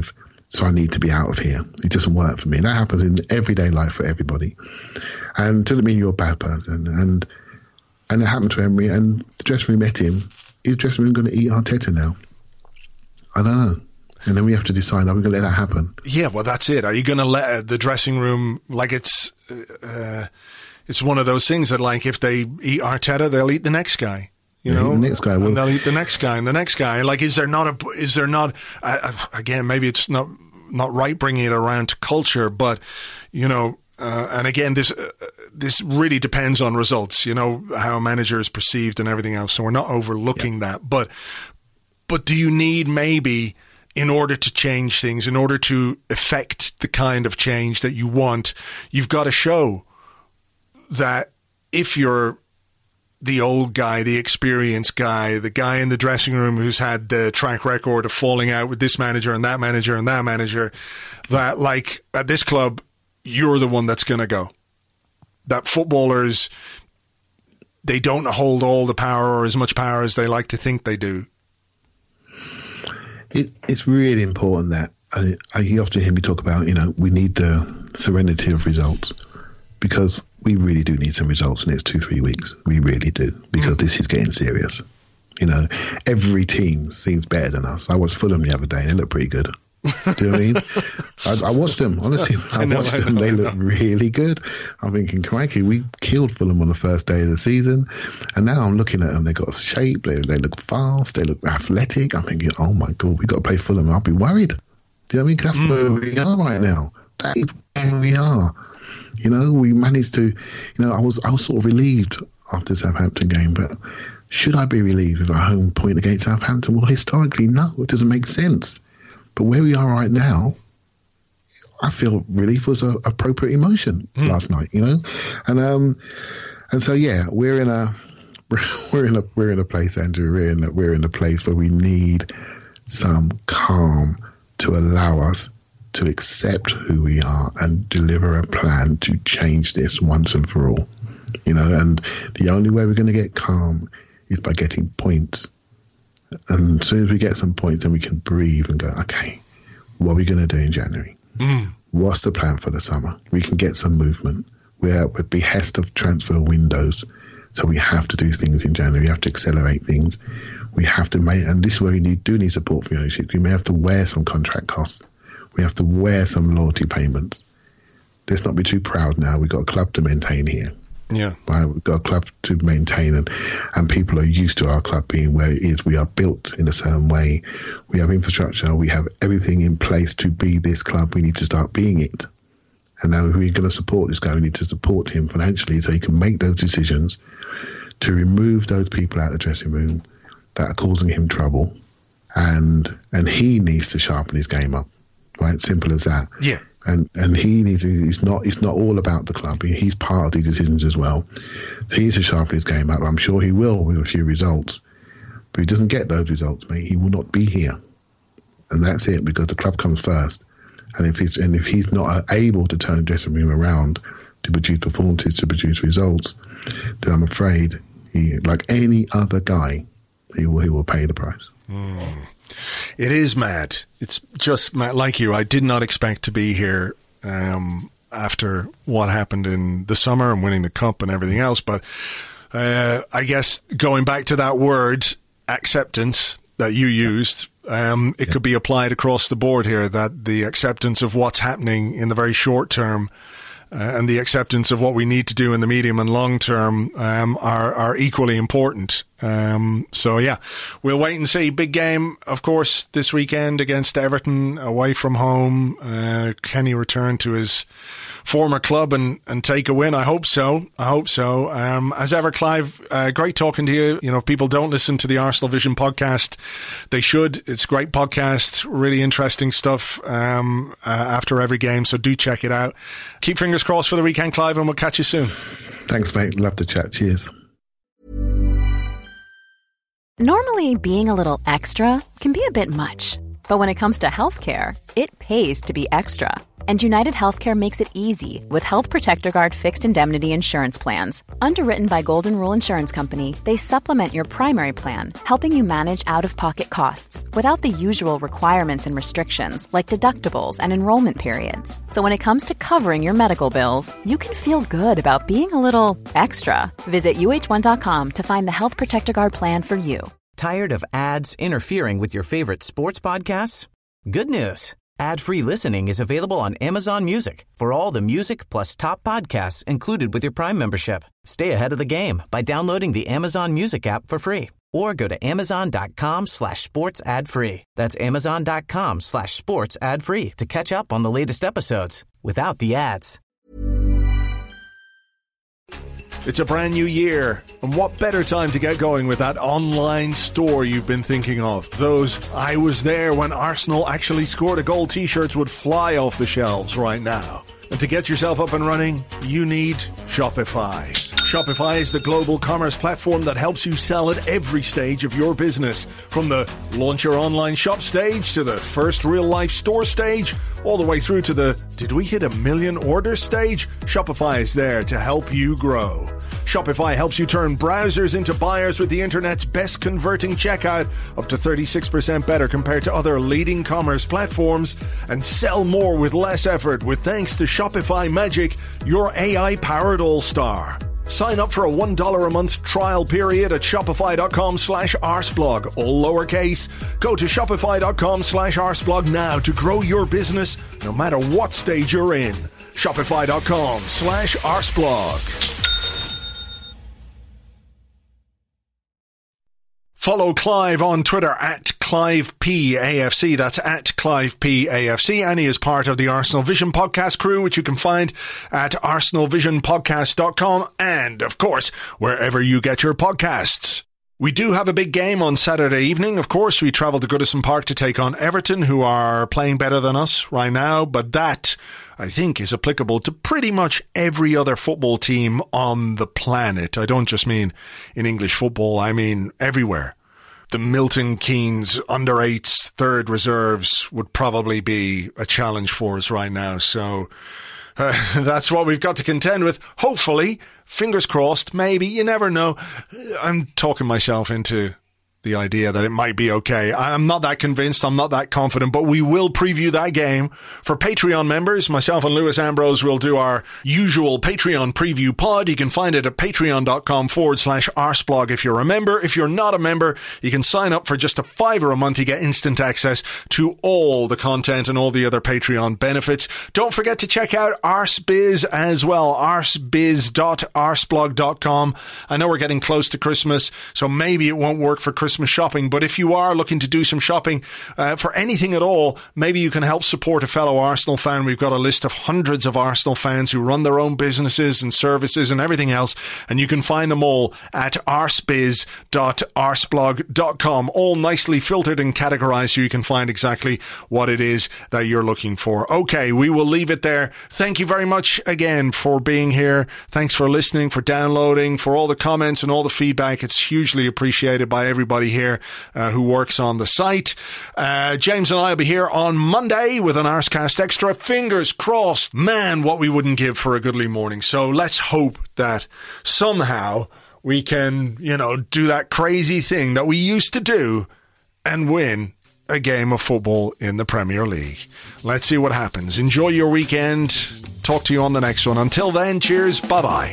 E: so I need to be out of here. It doesn't work for me. And that happens in everyday life for everybody. And it doesn't mean you're a bad person. And and it happened to Emery, and the dressing room met him. Is the dressing room going to eat Arteta now? I don't know. And then we have to decide, are we going to let that happen?
B: Yeah, well, that's it. Are you going to let the dressing room, like it's uh, it's one of those things that, like, if they eat Arteta, they'll eat the next guy. You
E: They'll
B: know,
E: eat the next guy.
B: and
E: Well,
B: they'll eat the next guy and the next guy. Like, is there not a, is there not, uh, again, maybe it's not, not right bringing it around to culture, but, you know, uh, and again, this, uh, this really depends on results, you know, how a manager is perceived and everything else. So we're not overlooking yeah. that, but, but do you need maybe, in order to change things, in order to effect the kind of change that you want, you've got to show that if you're the old guy, the experienced guy, the guy in the dressing room who's had the track record of falling out with this manager and that manager and that manager, that, like, at this club, you're the one that's going to go. That footballers, they don't hold all the power or as much power as they like to think they do.
E: It, it's really important that I, I often hear me talk about, you know, we need the serenity of results, because we really do need some results in the next two, three weeks. We really do, because mm. this is getting serious. You know, every team seems better than us. I watched Fulham the other day and they look pretty good. Do you know what I mean? I, I watched them, honestly. I, I know, watched I them. Know, they look really good. I'm thinking, crikey, we killed Fulham on the first day of the season. And now I'm looking at them. They got shape. They, they look fast. They look athletic. I'm thinking, oh my God, we got to play Fulham. I'll be worried. Do you know what I mean? That's mm. where we are right now. That is where we are. You know, we managed to, you know, I was I was sort of relieved after the Southampton game, but should I be relieved with a home point against Southampton? Well, historically, no, it doesn't make sense. But where we are right now, I feel relief was an appropriate emotion mm. last night, you know? And um, and so, yeah, we're in a we're in a we're in a place, Andrew, we're in a, we're in a place where we need some calm to allow us to accept who we are and deliver a plan to change this once and for all. You know, and the only way we're going to get calm is by getting points. And as soon as we get some points, then we can breathe and go, okay, what are we going to do in January? Mm. What's the plan for the summer? We can get some movement. We're at the behest of transfer windows, so we have to do things in January. We have to accelerate things. We have to make, and this is where we need, do need support from ownership. We may have to wear some contract costs. We have to wear some loyalty payments. Let's not be too proud now. We've got a club to maintain here.
B: Yeah.
E: Right? We've got a club to maintain, and, and people are used to our club being where it is. We are built in a certain way. We have infrastructure. We have everything in place to be this club. We need to start being it. And now if we're going to support this guy, we need to support him financially so he can make those decisions to remove those people out of the dressing room that are causing him trouble. And and he needs to sharpen his game up. Right, simple as that.
B: Yeah,
E: and and he needs. It's not. It's not all about the club. He, he's part of these decisions as well. So he needs to sharpen his game up. I'm sure he will with a few results. But if he doesn't get those results, mate, he will not be here. And that's it, because the club comes first. And if he's and if he's not able to turn the dressing room around to produce performances, to produce results, then I'm afraid he, like any other guy, he will he will pay the price.
B: Mm. It is mad. It's just mad. Like you, I did not expect to be here um, after what happened in the summer and winning the cup and everything else. But uh, I guess going back to that word, acceptance, that you used, um, it yeah. could be applied across the board here, that the acceptance of what's happening in the very short term Uh, and the acceptance of what we need to do in the medium and long term um, are, are equally important. Um, so, yeah, we'll wait and see. Big game, of course, this weekend against Everton, away from home. Uh, can he return to his former club and, and take a win? I hope so. I hope so. Um, as ever, Clive, uh, great talking to you. You know, if people don't listen to the Arsenal Vision podcast, they should. It's a great podcast, really interesting stuff um, uh, after every game, so do check it out. Keep fingers crossed for the weekend, Clive, and we'll catch you soon.
E: Thanks, mate. Love to chat. Cheers.
F: Normally, being a little extra can be a bit much, but when it comes to healthcare, it pays to be extra. And United Healthcare makes it easy with Health Protector Guard fixed indemnity insurance plans. Underwritten by Golden Rule Insurance Company, they supplement your primary plan, helping you manage out-of-pocket costs. without the usual requirements and restrictions like deductibles and enrollment periods. So when it comes to covering your medical bills, you can feel good about being a little extra. Visit U H one dot com to find the Health Protector Guard plan for you.
A: Tired of ads interfering with your favorite sports podcasts? Good news. Ad-free listening is available on Amazon Music for all the music plus top podcasts included with your Prime membership. Stay ahead of the game by downloading the Amazon Music app for free or go to amazon.com slash sports ad free. That's amazon.com slash sports ad free to catch up on the latest episodes without the ads.
B: It's a brand new year, and what better time to get going with that online store you've been thinking of? Those I was there when Arsenal actually scored a goal t-shirts would fly off the shelves right now. And to get yourself up and running, you need Shopify. Shopify is the global commerce platform that helps you sell at every stage of your business. From the launch your online shop stage to the first real-life store stage, all the way through to the did we hit a million orders stage? Shopify is there to help you grow. Shopify helps you turn browsers into buyers with the internet's best converting checkout, up to thirty-six percent better compared to other leading commerce platforms, and sell more with less effort with thanks to Shopify Magic, your A I-powered all-star. Sign up for a one dollar a month trial period at shopify.com slash arseblog, all lowercase. Go to shopify.com slash arseblog now to grow your business no matter what stage you're in. Shopify.com slash arseblog. Follow Clive on Twitter at Clive P A F C. That's at Clive P A F C. And he is part of the Arsenal Vision podcast crew, which you can find at arsenal vision podcast dot com and, of course, wherever you get your podcasts. We do have a big game on Saturday evening. Of course, we travel to Goodison Park to take on Everton, who are playing better than us right now. But that, I think, is applicable to pretty much every other football team on the planet. I don't just mean in English football. I mean everywhere. The Milton Keynes under eights third reserves would probably be a challenge for us right now. So uh, that's what we've got to contend with. Hopefully, fingers crossed, maybe, you never know. I'm talking myself into the idea that it might be okay. I'm not that convinced. I'm not that confident, but we will preview that game. For Patreon members, myself and Lewis Ambrose will do our usual Patreon preview pod. You can find it at patreon.com forward slash arseblog if you're a member. If you're not a member, you can sign up for just a fiver a month. You get instant access to all the content and all the other Patreon benefits. Don't forget to check out ArseBiz as well, arsebiz dot arseblog dot com. I know we're getting close to Christmas, so maybe it won't work for Christmas shopping, but if you are looking to do some shopping uh, for anything at all, maybe you can help support a fellow Arsenal fan. We've got a list of hundreds of Arsenal fans who run their own businesses and services and everything else, and you can find them all at arsebiz dot arseblog dot com, all nicely filtered and categorized so you can find exactly what it is that you're looking for. Okay, we will leave it there. Thank you very much again for being here. Thanks for listening, for downloading, for all the comments and all the feedback. It's hugely appreciated by everybody here uh, who works on the site. Uh, James and I will be here on Monday with an Arsecast Extra. Fingers crossed. Man, what we wouldn't give for a goodly morning. So let's hope that somehow we can, you know, do that crazy thing that we used to do and win a game of football in the Premier League. Let's see what happens. Enjoy your weekend. Talk to you on the next one. Until then, cheers. Bye-bye.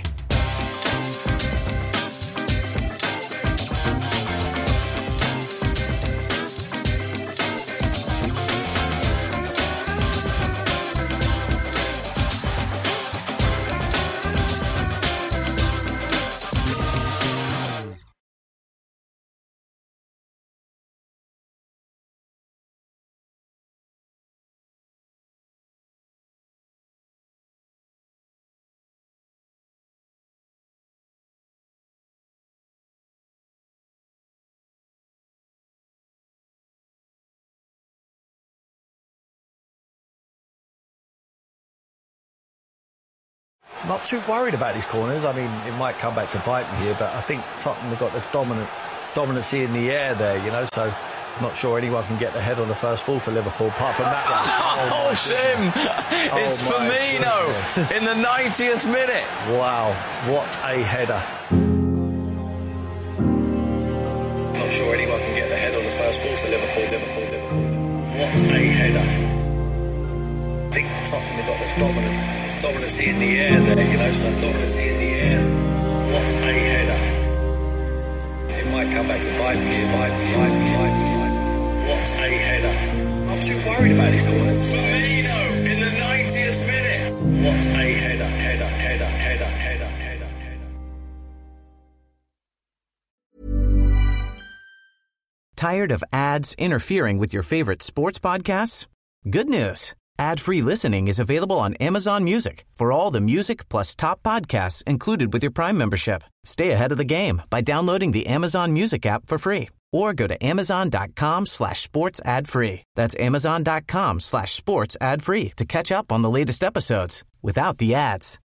C: Not too worried about these corners. I mean, it might come back to bite me here, but I think Tottenham have got the dominant dominancy in the air there, you know, so I'm not sure anyone can get the head on the first ball for Liverpool, apart from that one.
D: Oh, oh Sim! It's oh, Firmino in the ninetieth minute.
C: Wow, what a header. Not sure anyone can get the head on the first ball for Liverpool, Liverpool. dominant, dominancy in the air there, you know, so dominancy in the air. What a header. It might come back to bite me, bite me, bite me, bite me, bite me. What a header. Not too worried about his corner.
D: Firmino in the ninetieth minute.
C: What a header, header, header, header, header, header, header.
A: Tired of ads interfering with your favorite sports podcasts? Good news. Ad-free listening is available on Amazon Music for all the music plus top podcasts included with your Prime membership. Stay ahead of the game by downloading the Amazon Music app for free or go to amazon.com slash sports ad free. That's amazon.com slash sports ad free to catch up on the latest episodes without the ads.